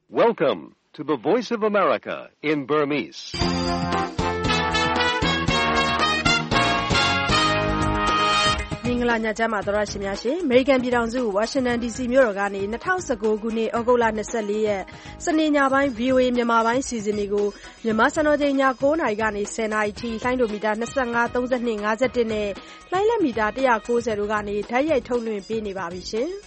Welcome to the Voice of America in Burmese. ။မင်္ဂလာညချမ်းပါသောရရှိများရှင်။ American ပြည်ထောင်စု Washington DC မြို့တော်ကနေ2019ခုနှစ်ဩဂုတ်လ24ရက်စနေညပိုင်း VOA မြန်မာပိုင်းစီစဉ်တွေကိုမြန်မာစံတော်ချိန်ည9:00နာရီကနေ10:00နာရီထိလိုင်းဒိုမီတာ25 32 51နဲ့လိုင်းလက်မီတာ190တို့ကနေဓာတ်ရိုက်ထုတ်လွှင့်ပေးနေပါပြီရှင်။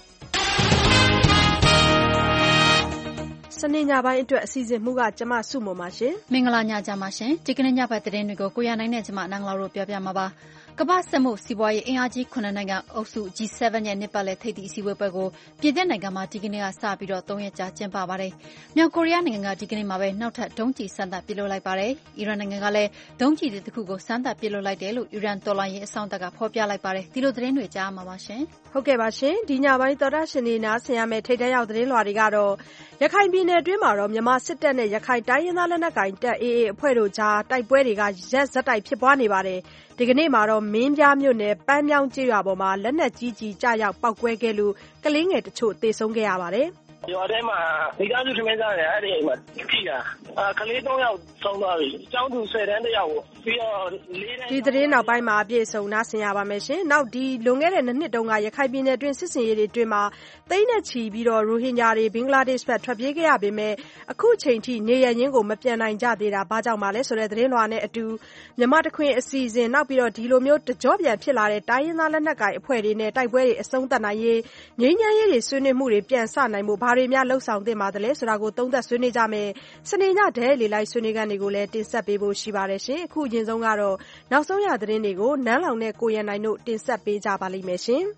စနေညပိုင်းအတွက်အစီအစဉ်မှုကကျမစုမုံပါရှင်။မင်္ဂလာညချမ်းပါရှင်။ဒီကနေ့ညဘက်သတင်းတွေကိုကိုရနိုင်နဲ့ကျမနန်းကလာတို့ပြောပြမှာပါ။ကမ္ဘာ့စက်မှုစီးပွားရေးအင်အားကြီး9နိုင်ငံအုပ်စု G7 ရဲ့နှစ်ပတ်လည်ထိပ်သီးအစည်းအဝေးပွဲကိုပြည်သစ်နိုင်ငံမှာဒီကနေ့ကစပြီး3ရက်ကြာကျင်းပပါတယ်။မြောက်ကိုရီးယားနိုင်ငံကဒီကနေ့မှာပဲနောက်ထပ်ဒုံးကျည်စမ်းသပ်ပစ်လွှတ်လိုက်ပါတယ်။အီရန်နိုင်ငံကလည်းဒုံးကျည်တစ်ခုကိုစမ်းသပ်ပစ်လွှတ်လိုက်တယ်လို့အီရန်တော်လှန်ရေးအစောင့်တပ်ကဖော်ပြလိုက်ပါတယ်။ဒီလိုသတင်းတွေကြားမှာပါရှင်။ဟုတ်ကဲ့ပါရှင်။ဒီညပိုင်းသောတာရှင်တွေနားဆင်ရမယ့်ထိပ်တန်းရောက်သတင်းလွှာတွေကတော့ရခိုင်ပြည်နယ်အတွင်းမှာတော့မြန်မာစစ်တပ်နဲ့ရခိုင်တိုင်းရင်းသားလက်နက်ကိုင်တပ် AA အဖွဲ့တို့ကြားတိုက်ပွဲတွေကရက်ဆက်တိုက်ဖြစ်ပွားနေပါတယ်။ဒီကနေ့မှာတော့မင်းပြားမြို့နယ်ပန်းမြောင်းကျေးရွာပေါ်မှာလက်နက်ကြီးကြီးကျရောက်ပောက်ကွဲခဲ့လို့ကလေးငယ်တချို့သေဆုံးခဲ့ရပါတယ်။ရွာထဲမှာမိသားစုထမင်းစားတယ်အဲ့ဒီအိမ်မှာထိတာကလေး3ယောက်ဆုံးသွားပြီကျောင်းသူ10တန်းတယောက်ကိုပြီးတော့4တန်းဒီသတင်းနောက်ပိုင်းမှာအပြည့်စုံနားဆင်ရပါမယ်ရှင်နောက်ဒီလွန်ခဲ့တဲ့2နှစ်တုန်းကရခိုင်ပြည်နယ်အတွင်းစစ်စင်ရေးတွေအတွင်းမှာသိန်းနဲ့ချီပြီးတော့ရိုဟင်ဂျာတွေဘင်္ဂလားဒေ့ရှ်ဘက်ထွက်ပြေးခဲ့ရပေမဲ့အခုချိန်ထိနေရရင်းကိုမပြန်နိုင်ကြသေးတာဘာကြောင့်ပါလဲဆိုတဲ့သတင်းလွှာနဲ့အတူမြန်မာတခွင်အစီအစဉ်နောက်ပြီးတော့ဒီလိုမျိုးတကြောပြန်ဖြစ်လာတဲ့တိုင်းရင်းသားလက်နက်ကိုင်အဖွဲ့တွေနဲ့တိုက်ပွဲတွေအဆုံးသတ်နိုင်ရေးငြိမ်းချမ်းရေးတွေဆွေးနွေးမှုတွေပြန်ဆနိုင်ဖို့ဘာတွေများလှုပ်ဆောင်သင့်ပါတယ်လဲဆိုတာကိုသုံးသပ်ဆွေးနွေးကြမယ်စနေညဒဲလေလိုက်ဆွေးနွေးခန်းတွေကိုလည်းတင်ဆက်ပေးဖို့ရှိပါတယ်ရှင်အခုအရင်ဆုံးကတော့နောက်ဆုံးရသတင်းတွေကိုနန်းလောင်နဲ့ကိုရန်နိုင်တို့တင်ဆက်ပေးကြပါလိမ့်မယ်ရှင်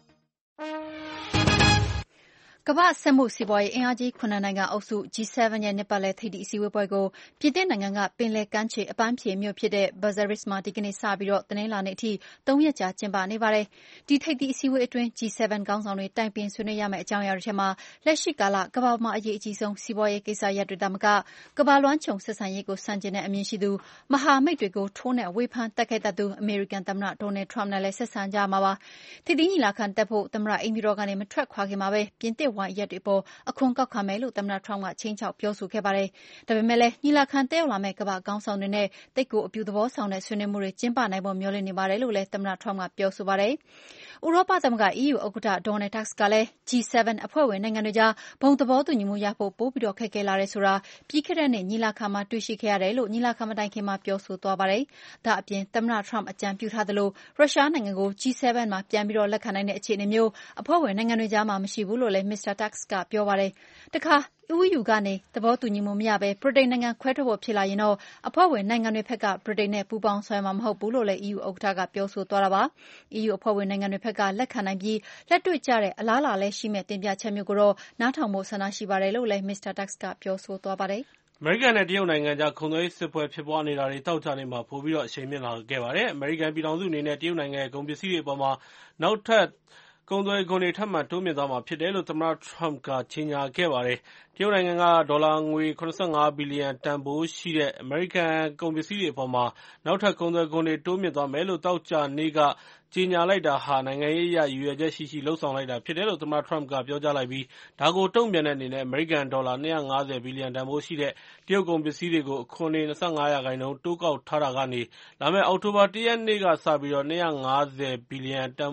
ကမ္ဘာ့စက်မှုစီးပွားရေးအင်အားကြီး9နိုင်ငံအုပ်စု G7 ရဲ့နှစ်ပတ်လည်ထိပ်သီးအစည်းအဝေးပွဲကိုပြည်သစ်နိုင်ငံကပင်လယ်ကမ်းခြေအပန်းဖြေမြို့ဖြစ်တဲ့ Biarritz မှာဒီကနေ့စပြီးတနင်္လာနေ့အထိ3ရက်ကြာကျင်းပနေပါတယ်။ဒီထိပ်သီးအစည်းအဝေးအတွင်း G7 ခေါင်းဆောင်တွေတိုင်ပင်ဆွေးနွေးရမယ့်အကြောင်းအရာတွေထဲမှာလက်ရှိကာလကမ္ဘာမှာအရေးအကြီးဆုံးစီးပွားရေးကိစ္စရပ်တွေသာမကကမ္ဘာလွှမ်းခြုံဆက်ဆံရေးကိုဆန့်ကျင်တဲ့အမြင်ရှိသူမဟာမိတ်တွေကိုထိုးနှက်ဝေဖန်တိုက်ခိုက်တတ်သူအမေရိကန်သမ္မတ Donald Trump နဲ့လည်းဆက်ဆံကြမှာပါ။ထိပ်သီးညီလာခံတက်ဖို့သမ္မတအိမ်ဖြူတော်ကနေမထွက်ခွာခင်မှာပဲပြင်သစ်ဝိုင်းရက်တွေပေါ်အခွန်ကောက်ခံမယ်လို့သမ္မတ Trump ကချိန်ချောက်ပြောဆိုခဲ့ပါတယ်။ဒါပေမဲ့လည်းညီလာခံတက်ရောက်လာမယ့်ကမ္ဘာခေါင်းဆောင်တွေနဲ့သိပ်ကိုအပြုသဘောဆောင်တဲ့ဆွေးနွေးမှုတွေကျင်းပနိုင်ဖို့မျှော်လင့်နေပါတယ်လို့လည်းသမ္မတ Trump ကပြောဆိုပါတယ်။ဥရောပသမဂ္ဂ EU ဥက္ကဋ္ဌ Donald Tusk ကလည်း G7 အဖွဲ့ဝင်နိုင်ငံတွေကြားဘုံသဘောတူညီမှုရဖို့ပိုပြီးခက်ခဲလာတယ်ဆိုတာပြီးခဲ့တဲ့နှစ်ညီလာခံမှာတွေ့ရှိခဲ့ရတယ်လို့ညီလာခံမတိုင်ခင်မှာပြောဆိုသွားပါတယ်။ဒါအပြင်သမ္မတ Trump အကြံပြုထားသလိုရုရှားနိုင်ငံကို G7 မှာပြန်ပြီးလက်ခံနိုင်တဲ့အခြေအနေမျိုးအဖွဲ့ဝင်နိုင်ငံတွေကြားမှာမရှိဘူးလို့လည်း Mr. Tusk ကပြောပါတယ်။တခါEU ကနေသဘောတူညီမှုမရဘဲဗြိတိန်နိုင်ငံခွဲထွက်ဖို့ဖြစ်လာရင်တော့အဖွဲ့ဝင်နိုင်ငံတွေဘက်ကဗြိတိန်နဲ့ပူးပေါင်းဆောင်ရွက်မှာမဟုတ်ဘူးလို့လည်း EU ဥက္ကဋ္ဌကပြောဆိုသွားတာပါ။ EU အဖွဲ့ဝင်နိုင်ငံတွေဘက်ကလက်ခံနိုင်ပြီးလက်တွေ့ကျတဲ့အလားအလာလည်းရှိမဲ့တင်ပြချက်မျိုးကိုတော့နားထောင်ဖို့ဆန္ဒရှိပါတယ်လို့လည်း Mr. Tusk ကပြောဆိုသွားပါတယ်။အမေရိကန်နဲ့တရုတ်နိုင်ငံကြားကုန်သွယ်ရေးစစ်ပွဲဖြစ်ပွားနေတာတွေသောကြာနေ့မှာပိုပြီးအရှိန်မြင့်လာခဲ့ပါတယ်။အမေရိကန်ပြည်ထောင်စုအနေနဲ့တရုတ်နိုင်ငံရဲ့ကုန်ပစ္စည်းတွေအပေါ်မှာနောက်ထပ်ကုန်သွယ်ခွန်တွေထပ်မံတိုးမြင့်သွားမှာဖြစ်တယ်လို့သမ္မတ Trump ကကြေညာခဲ့ပါတယ်။တရုတ်နိုင်ငံကဒေါ်လာငွေ75ဘီလီယံတန်ဖိုးရှိတဲ့အမေရိကန်ကုန်ပစ္စည်းတွေအပေါ်မှာနောက်ထပ်ကုန်သွယ်ခွန်တွေတိုးမြင့်သွားမယ်လို့သောကြာနေ့ကကြေညာလိုက်တာဟာနိုင်ငံရေးအရရည်ရွယ်ချက်ရှိလုပ်ဆောင်လိုက်တာဖြစ်တယ်လို့သမ္မတ Trump ကပြောကြားလိုက်ပြီးဒါကိုတုံ့ပြန်တဲ့အနေနဲ့အမေရိကန်ဒေါ်လာ250ဘီလီယံတန်ဖိုးရှိတဲ့တရုတ်ကုန်ပစ္စည်းတွေကိုအခွန်တွေ25%တိုးကောက်ထားတာကနေလာမယ့်အောက်တိုဘာ1ရက်နေ့ကစပြီး250ဘီလီယံတန်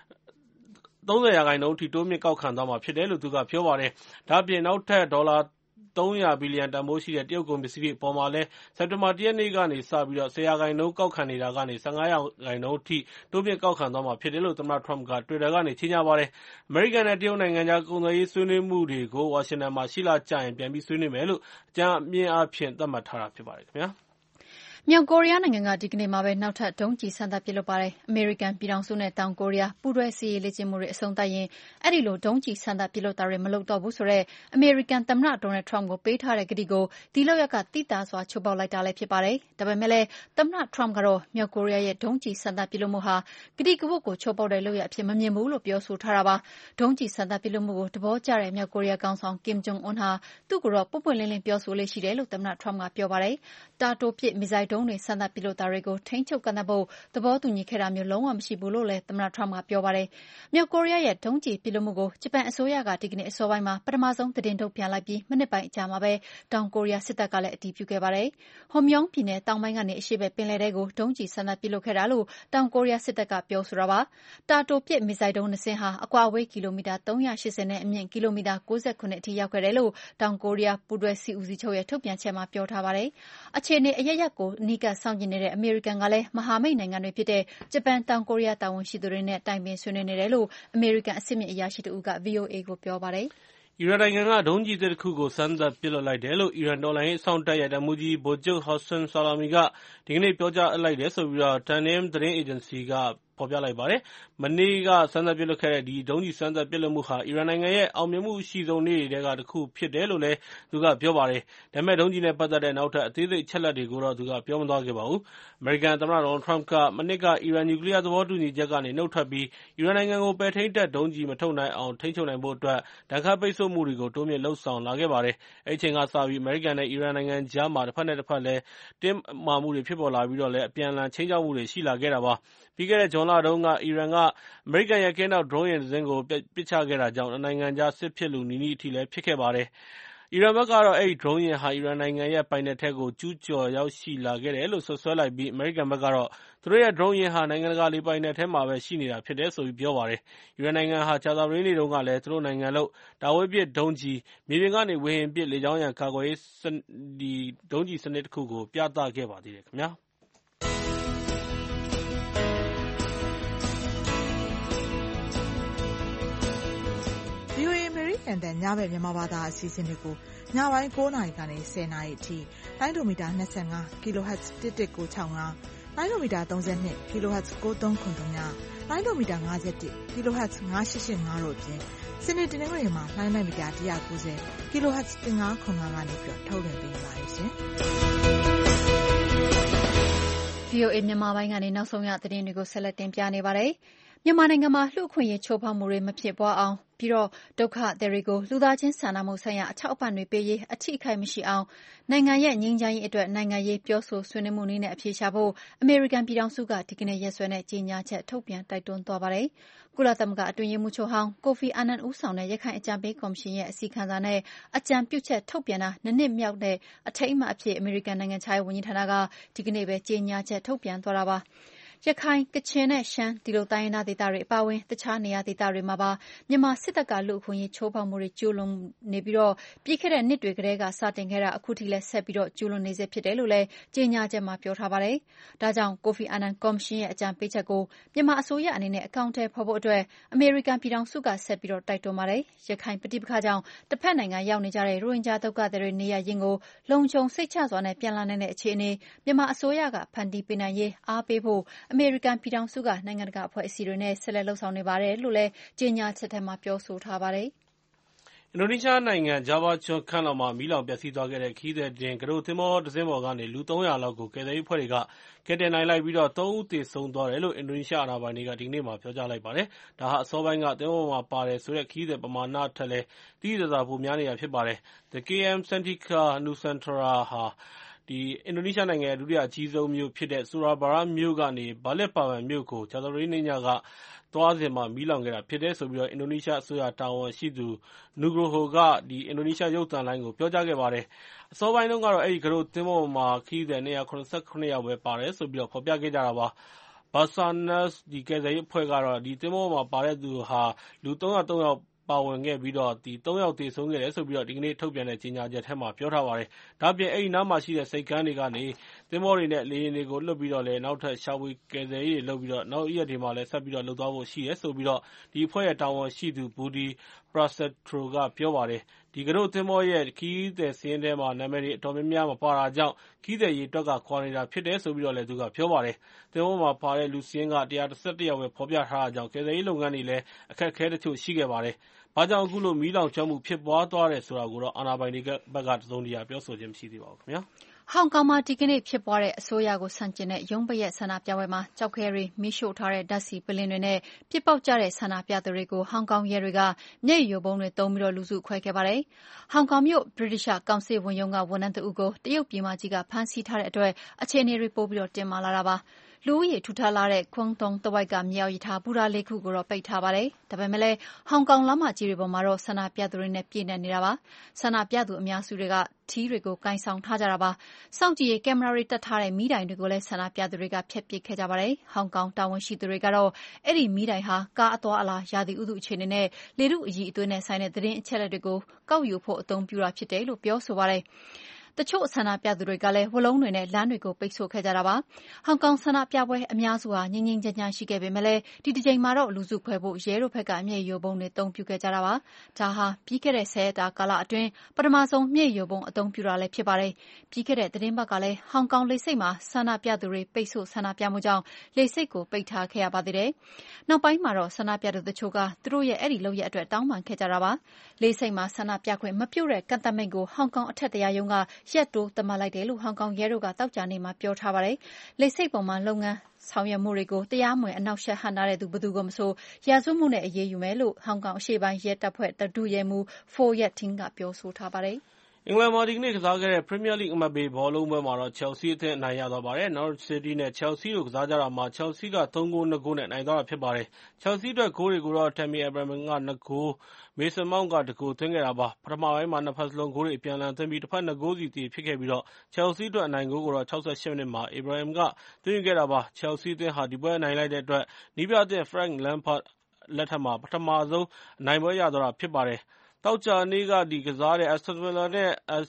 30%အထိတိုးမြင့်ကောက်ခံသွားမှာဖြစ်တယ်လို့သူကပြောပါတယ်။ဒါ့အပြင်နောက်ထပ်ဒေါ်လာ300ဘီလီယံတန်ဖိုးရှိတဲ့တရုတ်ကုန်ပစ္စည်းတွေအပေါ်မှာလည်းစက်တင်ဘာ1ရက်နေ့ကနေစပြီး10%ကောက်ခံနေတာကနေ15%အထိတိုးမြင့်ကောက်ခံသွားမှာဖြစ်တယ်လို့သမ္မတ Trump က Twitter ကနေကြေညာပါတယ်။အမေရိကန်နဲ့တရုတ်နိုင်ငံကြားကုန်သွယ်ရေးဆွေးနွေးမှုတွေကိုဝါရှင်တန်မှာရှေ့လကျရင်ပြန်ပြီးဆွေးနွေးမယ်လို့အကြမ်းမြင်အားဖြင့်သတ်မှတ်ထားတာဖြစ်ပါတယ်ခင်ဗျာ။မြောက်ကိုရီးယားနိုင်ငံကဒီကနေ့မှာပဲနောက်ထပ်ဒုံးကျည်စမ်းသပ်ပစ်လွှတ်ပါတယ်။အမေရိကန်ပြည်ထောင်စုနဲ့တောင်ကိုရီးယားပူးတွဲစစ်ရေးလေ့ကျင့်မှုတွေအဆုံးသတ်ရင်အဲ့ဒီလိုဒုံးကျည်စမ်းသပ်ပစ်လွှတ်တာတွေမလုပ်တော့ဘူးဆိုတဲ့အမေရိကန်သမ္မတ Donald Trump ကိုပေးထားတဲ့ကတိကိုဒီလုပ်ရပ်ကသိသာစွာချိုးဖောက်လိုက်တာလည်းဖြစ်ပါတယ်။ဒါပေမဲ့လည်းသမ္မတ Trump ကတော့မြောက်ကိုရီးယားရဲ့ဒုံးကျည်စမ်းသပ်ပစ်လွှတ်မှုဟာကတိကဝတ်ကိုချိုးဖောက်တဲ့လုပ်ရပ်အဖြစ်မမြင်ဘူးလို့ပြောဆိုထားတာပါ။ဒုံးကျည်စမ်းသပ်ပစ်လွှတ်မှုကိုသဘောကျတဲ့မြောက်ကိုရီးယားခေါင်းဆောင် Kim Jong Un ဟာသူ့ကိုတော့ပွင့်ပွင့်လင်းလင်းပြောဆိုလေ့ရှိတယ်လို့သမ္မတ Trump ကပြောပါတယ်။တာတိုပစ်မစ်ဇိုင်းဒုံးတွေစမ်းသပ်ပစ်လွှတ်တာတွေကိုထိန်းချုပ်ကန့်သတ်ဖို့သဘောတူညီခဲ့တာမျိုးလုံးဝမရှိဘူးလို့လည်းသမ္မတ Trump ကပြောပါတယ်။မြောက်ကိုရီးယားရဲ့ဒုံးကျည်ပစ်လွှတ်မှုကိုဂျပန်အစိုးရကဒီကနေ့အစောပိုင်းမှာပထမဆုံးသတင်းထုတ်ပြန်လိုက်ပြီးမိနစ်ပိုင်းအကြာမှာပဲတောင်ကိုရီးယားစစ်တပ်ကလည်းအတည်ပြုခဲ့ပါတယ်။ Hamgyong ပြည်နယ်တောင်ပိုင်းကနေအရှေ့ဘက်ပင်လယ်ထဲကိုဒုံးကျည်စမ်းသပ်ပစ်လွှတ်ခဲ့တာလို့တောင်ကိုရီးယားစစ်တပ်ကပြောဆိုတာပါ။တာတိုပစ်မစ်ဇိုင်းဒုံး2စင်းဟာအကွာအဝေးကီလိုမီတာ380နဲ့အမြင့်ကီလိုမီတာ69အထိရောက်ခဲ့တယ်လို့တောင်ကိုရီးယားပူးတွဲစစ်ဦးစီးချုပ်ရဲ့ထုတ်ပြန်ချက်မှာပြောထားပါတယ်။အခြေအနေအရပ်ရပ်ကိုအနီးကပ်စောင့်ကြည့်နေတဲ့အမေရိကန်ကလည်းမဟာမိတ်နိုင်ငံတွေဖြစ်တဲ့ဂျပန်တောင်ကိုရီးယားတာဝန်ရှိသူတွေနဲ့တိုင်ပင်ဆွေးနွေးနေတယ်လို့အမေရိကန်အဆင့်မြင့်အရာရှိတဦးက VOA ကိုပြောပါတယ်။အီရန်နိုင်ငံကဒုံးကျည်သစ်တခုကိုစမ်းသပ်ပစ်လွှတ်လိုက်တယ်လို့အီရန်တော်လှန်ရေးအစောင့်တပ်ရဲ့တပ်မှူးကြီးဗိုလ်ချုပ် Hossein Salami ကဒီကနေ့ပြောကြားလိုက်တယ်ဆိုပြီး Tasnim သတင်းအေဂျင်စီကဖော်ပြလိုက်ပါတယ်။မနေ့ကစမ်းသပ်ပစ်လွှတ်ခဲ့တဲ့ဒီဒုံးကျည်စမ်းသပ်ပစ်လွှတ်မှုဟာအီရန်နိုင်ငံရဲ့အောင်မြင်မှုအရှိဆုံးနေ့တွေထဲကတခုဖြစ်တယ်လို့လည်းသူကပြောပါတယ်။ဒါပေမဲ့ဒုံးကျည်နဲ့ပတ်သက်တဲ့နောက်ထပ်အသေးစိတ်အချက်အလက်တွေကိုတော့သူကပြောမသွားခဲ့ပါဘူး။အမေရိကန်သမ္မတ Donald Trump ကမနှစ်ကအီရန်နျူကလီးယားသဘောတူညီချက်ကနေနုတ်ထွက်ပြီးအီရန်နိုင်ငံကိုပဲ့ထိန်းတပ်ဒုံးကျည်မထုတ်နိုင်အောင်ထိန်းချုပ်နိုင်ဖို့အတွက်ဒဏ်ခတ်ပိတ်ဆို့မှုတွေကိုတိုးမြှင့်လုပ်ဆောင်လာခဲ့ပါတယ်။အဲဒီအချိန်ကစပြီးအမေရိကန်နဲ့အီရန်နိုင်ငံကြားမှာတဘက်နဲ့တဘက်လည်းတင်းမာမှုတွေဖြစ်ပေါ်လာပြီးတော့လည်းအပြန်အလှန်ခြိမ်းခြောက်မှုတွေရှိလာခဲ့တာပါ။ပြီးခဲ့တဲ့ဇွန်လတုန်းကအီရန်ကအမေရိကန်ရဲ့ကင်းထောက်ဒရုန်းယာဉ်တစင်းကိုပစ်ချခဲ့တာကြောင့်နှစ်နိုင်ငံကြားစစ်ဖြစ်လုနီးနီးအထိလည်းဖြစ်ခဲ့ပါတယ်။အီရန်ဘက်ကတော့အဲဒီဒရုန်းယာဉ်ဟာအီရန်နိုင်ငံရဲ့ပိုင်နက်ထဲကိုကျူးကျော်ရောက်ရှိလာခဲ့တယ်လို့စွပ်စွဲလိုက်ပြီးအမေရိကန်ဘက်ကတော့သူတို့ရဲ့ဒရုန်းယာဉ်ဟာနိုင်ငံတကာလေပိုင်နက်ထဲမှာပဲရှိနေတာဖြစ်တယ်ဆိုပြီးပြောပါတယ်။အီရန်နိုင်ငံဟာကြာသပတေးနေ့တုန်းကလည်းသူတို့နိုင်ငံလုပ်တာဝေးပစ်ဒုံးကျည်မြေပြင်ကနေဝေဟင်ပစ်လေကြောင်းရန်ကာကွယ်ရေးဒုံးကျည်စနစ်တခုကိုပြသခဲ့ပါသေးတယ်ခင်ဗျာ။ VOA အမေရိကန်တန်ညဘက်မြန်မာဘာသာအစီအစဉ်တွေကိုညပိုင်း9နာရီကနေ10နာရီအထိလိုင်းဒိုမီတာ25 kHz 1165လိုင်းဒိုမီတာ32 kHz 9393လိုင်းဒိုမီတာ51 kHz 9885တို့အပြင်စနေတနင်္ဂနွေမှာလိုင်းမီတာ190 kHz 1505ကနေပြီးထုတ်လွှင့်ပေးပါရရှင်။ VOA မြန်မာပိုင်းကနေနောက်ဆုံးရသတင်းတွေကိုဆက်လက်တင်ပြနေပါတယ်။မြန်မာနိုင်ငံမှာလူ့အခွင့်အရေးချိုးဖောက်မှုတွေမဖြစ်ပွားအောင်ပြီးတော့ဒုက္ခသည်တွေကိုလူသားချင်းစာနာမှုဆိုင်ရာအထောက်အပံ့တွေပေးရေးအထိအခိုက်မရှိအောင်နိုင်ငံရဲ့ငြိမ်းချမ်းရေးအတွက်နိုင်ငံရေးပြောဆိုဆွေးနွေးမှုနည်းနဲ့အဖြေရှာဖို့အမေရိကန်ပြည်ထောင်စုကဒီကနေ့ရက်စွဲနဲ့ကြေညာချက်ထုတ်ပြန်တိုက်တွန်းသွားပါတယ်။ကုလသမဂ္ဂအတွင်းရေးမှူးချုပ်ဟောင်းကိုဖီအာနန်ဦးဆောင်တဲ့ရခိုင်အကြံပေးကော်မရှင်ရဲ့အစီခံစာနဲ့အကြံပြုချက်ထုတ်ပြန်တာ2နှစ်မြောက်တဲ့အထိမ်းအမှတ်အဖြစ်အမေရိကန်နိုင်ငံခြားရေးဝန်ကြီးဌာနကဒီကနေ့ပဲကြေညာချက်ထုတ်ပြန်သွားတာပါ။ရခိုင်၊ကချင်နဲ့ရှမ်းဒီလိုတိုင်းရင်းသားဒေသတွေအပါအဝင်တခြားနေရာဒေသတွေမှာပါမြန်မာစစ်တပ်ကလူ့အခွင့်အရေးချိုးဖောက်မှုတွေကျူးလွန်နေပြီးပြီးခဲ့တဲ့နှစ်တွေကတည်းကစတင်ခဲ့တာအခုထိလည်းဆက်ပြီးကျူးလွန်နေဆဲဖြစ်တယ်လို့လည်းကြေညာချက်မှာပြောထားပါတယ်။ဒါကြောင့်ကိုဖီအာနန်ကော်မရှင်ရဲ့အကြံပေးချက်ကိုမြန်မာအစိုးရအနေနဲ့အကောင်အထည်ဖော်ဖို့အတွက်အမေရိကန်ပြည်ထောင်စုကဆက်ပြီးတိုက်တွန်းပါတယ်။ရခိုင်ပဋိပက္ခကြောင့်တစ်ဖက်နိုင်ငံရောက်နေကြတဲ့ရိုဟင်ဂျာဒုက္ခသည်တွေနေရပ်ရင်းကိုလုံခြုံစိတ်ချစွာနဲ့ပြန်လာနိုင်တဲ့အခြေအနေမြန်မာအစိုးရကဖန်တီးပေးနိုင်ရေးအားပေးဖို့အမေရိကန်ပြည်ထောင်စုကနိုင်ငံတကာအဖွဲ့အစည်းတွေနဲ့ဆက်လက်လုပ်ဆောင်နေပါတယ်လို့လည်းကြေညာချက်ထဲမှာပြောဆိုထားပါတယ်။အင်ဒိုနီးရှားနိုင်ငံဂျာဗာကျွန်းကမ်းလွန်မှာမီးလောင်ပျက်စီးသွားခဲ့တဲ့ခရီးသည်တင်ကူးတို့သင်္ဘောတစင်းပေါ်ကနေလူ300လောက်ကိုကယ်ဆယ်ရေးအဖွဲ့တွေကကယ်တင်နိုင်လိုက်ပြီး3ဦးသေဆုံးသွားတယ်လို့အင်ဒိုနီးရှားအာဏာပိုင်တွေကဒီကနေ့မှပြောကြားလိုက်ပါတယ်။ဒါဟာအစောပိုင်းကသင်္ဘောပေါ်မှာပါတယ်ဆိုတဲ့ခရီးသည်ပမာဏထက်လည်းသိသိသာသာပိုများနေတာဖြစ်ပါတယ်။ The KM Santika Nusantara ဟာအင်ဒိုနီးရှားနိုင်ငံရဲ့ဒုတိယအကြီးဆုံးမြို့ဖြစ်တဲ့ဆူရာဘာယာမြို့ကနေဘာလစ်ပါဗန်မြို့ကိုကြာသပတေးနေ့ညကသွားစဉ်မီးလောင်ခဲ့တာဖြစ်တယ်ဆိုပြီးအင်ဒိုနီးရှားအစိုးရတာဝန်ရှိသူ Nugroho ကအင်ဒိုနီးရှားရုပ်သံလိုင်းကိုပြောကြားခဲ့ပါတယ်။အစောပိုင်းတုန်းကတော့အဲဒီကူးတို့သင်္ဘောပေါ်မှာခရီးသည်277ယောက်ပဲပါတယ်ဆိုပြီးဖော်ပြခဲ့ကြတာပါ။ Basarnas ကယ်ဆယ်ရေးအဖွဲ့ကတော့သင်္ဘောပေါ်မှာပါတဲ့သူဟာလူ303ယောက်ပါဝင်ခဲ့ပြီး3ယောက်သေဆုံးခဲ့တယ်ဆိုပြီးဒီကနေ့ထုတ်ပြန်တဲ့ကြေညာချက်ထဲမှာပြောထားပါတယ်။ဒါ့အပြင်အဲဒီနားမှာရှိတဲ့ဆိပ်ကမ်းတွေကနေသင်္ဘောတွေနဲ့လေယာဉ်တွေကိုလွှတ်ပြီးတော့လည်းနောက်ထပ်ရှာဖွေကယ်ဆယ်ရေးတွေလုပ်ပြီးနောက်ရက်တွေမှာလည်းဆက်ပြီးလုပ်သွားဖို့ရှိတယ်ဆိုပြီးဒီအဖွဲ့ရဲ့တာဝန်ရှိသူ Budi Prasetyo ကပြောပါတယ်။ဒီကူးတို့သင်္ဘောရဲ့ခရီးသည်စာရင်းထဲမှာနာမည်တွေအတော်များများမပါတာကြောင့်ခရီးသည်အရေအတွက်ကကွာနေတာဖြစ်တယ်ဆိုပြီးလည်းသူကပြောပါတယ်။သင်္ဘောမှာပါတဲ့လူစာရင်းက111ယောက်ပဲဖော်ပြထားတာကြောင့်ကယ်ဆယ်ရေးလုပ်ငန်းတွေလည်းအခက်အခဲတချို့ရှိခဲ့ပါတယ်။ဘာကြောင့်အခုလိုမီးလောင်ကျွမ်းမှုဖြစ်ပွားသွားတယ်ဆိုတာကိုတော့အာဏာပိုင်တွေဘက်ကတစုံတရာပြောဆိုခြင်းမရှိသေးပါဘူးခင်ဗျာ။ဟောင်ကောင်မှာဒီကနေ့ဖြစ်ပွားတဲ့အစိုးရကိုဆန့်ကျင်တဲ့ရုံးပရက်ဆန္ဒပြပွဲမှာကျောက်ခဲတွေမီးရှို့ထားတဲ့ဓာတ်ဆီပလင်းတွေနဲ့ပစ်ပေါက်ကျတဲ့ဆန္ဒပြသူတွေကိုဟောင်ကောင်ရဲတွေကမျက်ရည်ယိုဗုံးတွေသုံးပြီးလူစုခွဲခဲ့ပါတယ်။ဟောင်ကောင်မြို့ဗြိတိရှကောင်စစ်ဝန်ရုံးကဝန်ထမ်းတဦးကိုတရုတ်ပြည်မကြီးကဖမ်းဆီးထားတဲ့အတွက်အခြေအနေတွေပိုပြီးတင်းမာလာတာပါ။လူဦးရေထူထပ်လာတဲ့ကွန်းတုံတဝိုက်ကမြေအောက်ရထားဘူတာလေးခုကိုတော့ပိတ်ထားပါတယ်။ဒါပေမဲ့လည်းဟောင်ကောင်လမ်းမကြီးတွေပေါ်မှာတော့ဆန္ဒပြသူတွေနဲ့ပြည့်နေနေတာပါ။ဆန္ဒပြသူအများစုတွေကထီးတွေကိုကင်ဆောင်ထားကြတာပါ။စောင့်ကြည့်ရေးကင်မရာတွေတပ်ထားတဲ့မီးတိုင်တွေကိုလည်းဆန္ဒပြသူတွေကဖျက်ပစ်ခဲ့ကြပါတယ်။ဟောင်ကောင်တာဝန်ရှိသူတွေကတော့အဲ့ဒီမီးတိုင်ဟာကားအသွားအလာရာသီဥတုအခြေအနေနဲ့လေထုအရည်အသွေးနဲ့ဆိုင်တဲ့သတင်းအချက်အလက်တွေကိုကောက်ယူဖို့အသုံးပြုတာဖြစ်တယ်လို့ပြောဆိုပါတယ်။တချို့ဆန္ဒပြသူတွေကလည်းဝလုံးတွေနဲ့လမ်းတွေကိုပိတ်ဆို့ခဲ့ကြတာပါ။ဟောင်ကောင်ဆန္ဒပြပွဲအများစုဟာငြိမ်းငြိမ်းချမ်းချမ်းရှိခဲ့ပေမဲ့လည်းဒီတစ်ကြိမ်မှာတော့လူစုခွဲဖို့ရဲတို့ဘက်ကမျက်ရည်ယိုဗုံးတွေအသုံးပြုခဲ့ကြတာပါ။ဒါဟာပြီးခဲ့တဲ့10ရက်တာကာလအတွင်းပထမဆုံးမျက်ရည်ယိုဗုံးအသုံးပြုတာလည်းဖြစ်ပါတယ်။ပြီးခဲ့တဲ့သတင်းပတ်ကလည်းဟောင်ကောင်လေဆိပ်မှာဆန္ဒပြသူတွေပိတ်ဆို့ဆန္ဒပြမှုကြောင့်လေဆိပ်ကိုပိတ်ထားခဲ့ရပါသေးတယ်။နောက်ပိုင်းမှာတော့ဆန္ဒပြသူတချို့ကသူတို့ရဲ့အဲ့ဒီလုပ်ရက်အတွက်တောင်းပန်ခဲ့ကြတာပါ။လေဆိပ်မှာဆန္ဒပြခွင့်မပြုတဲ့ကန့်သတ်မိန့်ကိုဟောင်ကောင်အထက်တရားရုံးကရက်တိုးသတ်မှတ်လိုက်တယ်လို့ဟောင်ကောင်ရဲတို့ကသောကြာနေ့မှာပြောထားပါတယ်။လေဆိပ်ပေါ်မှာလုပ်ငန်းဆောင်ရွက်မှုတွေကိုတရားမဝင်အနောက်ရှက်ဟန့်ထားတဲ့သူဘယ်သူကိုမဆိုရာဇဝတ်မှုနဲ့အရေးယူမယ်လို့ဟောင်ကောင်အရှေ့ပိုင်းရဲတပ်ဖွဲ့တဒုရဲမှူးဖိုယက်တင်းကပြောဆိုထားပါတယ်။အင်္ဂလန်မှာဒီကနေ့ကစားခဲ့တဲ့ Premier League အမှတ်ပေးဘောလုံးပွဲမှာတော့ Chelsea အသင်းအနိုင်ရသွားပါတယ်။ Norwich City နဲ့ Chelsea တို့ကစားကြတာမှာ Chelsea က3 ဂိုး 2 ဂိုးနဲ့နိုင်သွားတာဖြစ်ပါတယ်။ Chelsea အတွက်ဂိုးတွေကိုတော့ Tammy Abraham က2 ဂိုး၊ Mason Mount က1 ဂိုးသွင်းခဲ့တာပါ။ ပထမပိုင်းမှာနှစ်ဖက်စလုံးဂိုးတွေအပြန်အလှန်သွင်းပြီးတဖက်2 ဂိုးစီသရေဖြစ်ခဲ့ပြီး Chelsea အတွက်အနိုင်ဂိုးကိုတော့68 မိနစ်မှာ Abraham ကသွင်းယူခဲ့တာပါ။ Chelsea အသင်းဟာဒီပွဲနိုင်လိုက်တဲ့အတွက်နည်းပြသစ် Frank Lampard လက်ထက်မှာပထမဆုံးအနိုင်ပွဲရသွားတာဖြစ်ပါတယ်။ သောကြာနေ့ကကစားတဲ့ Aston Villa နဲ့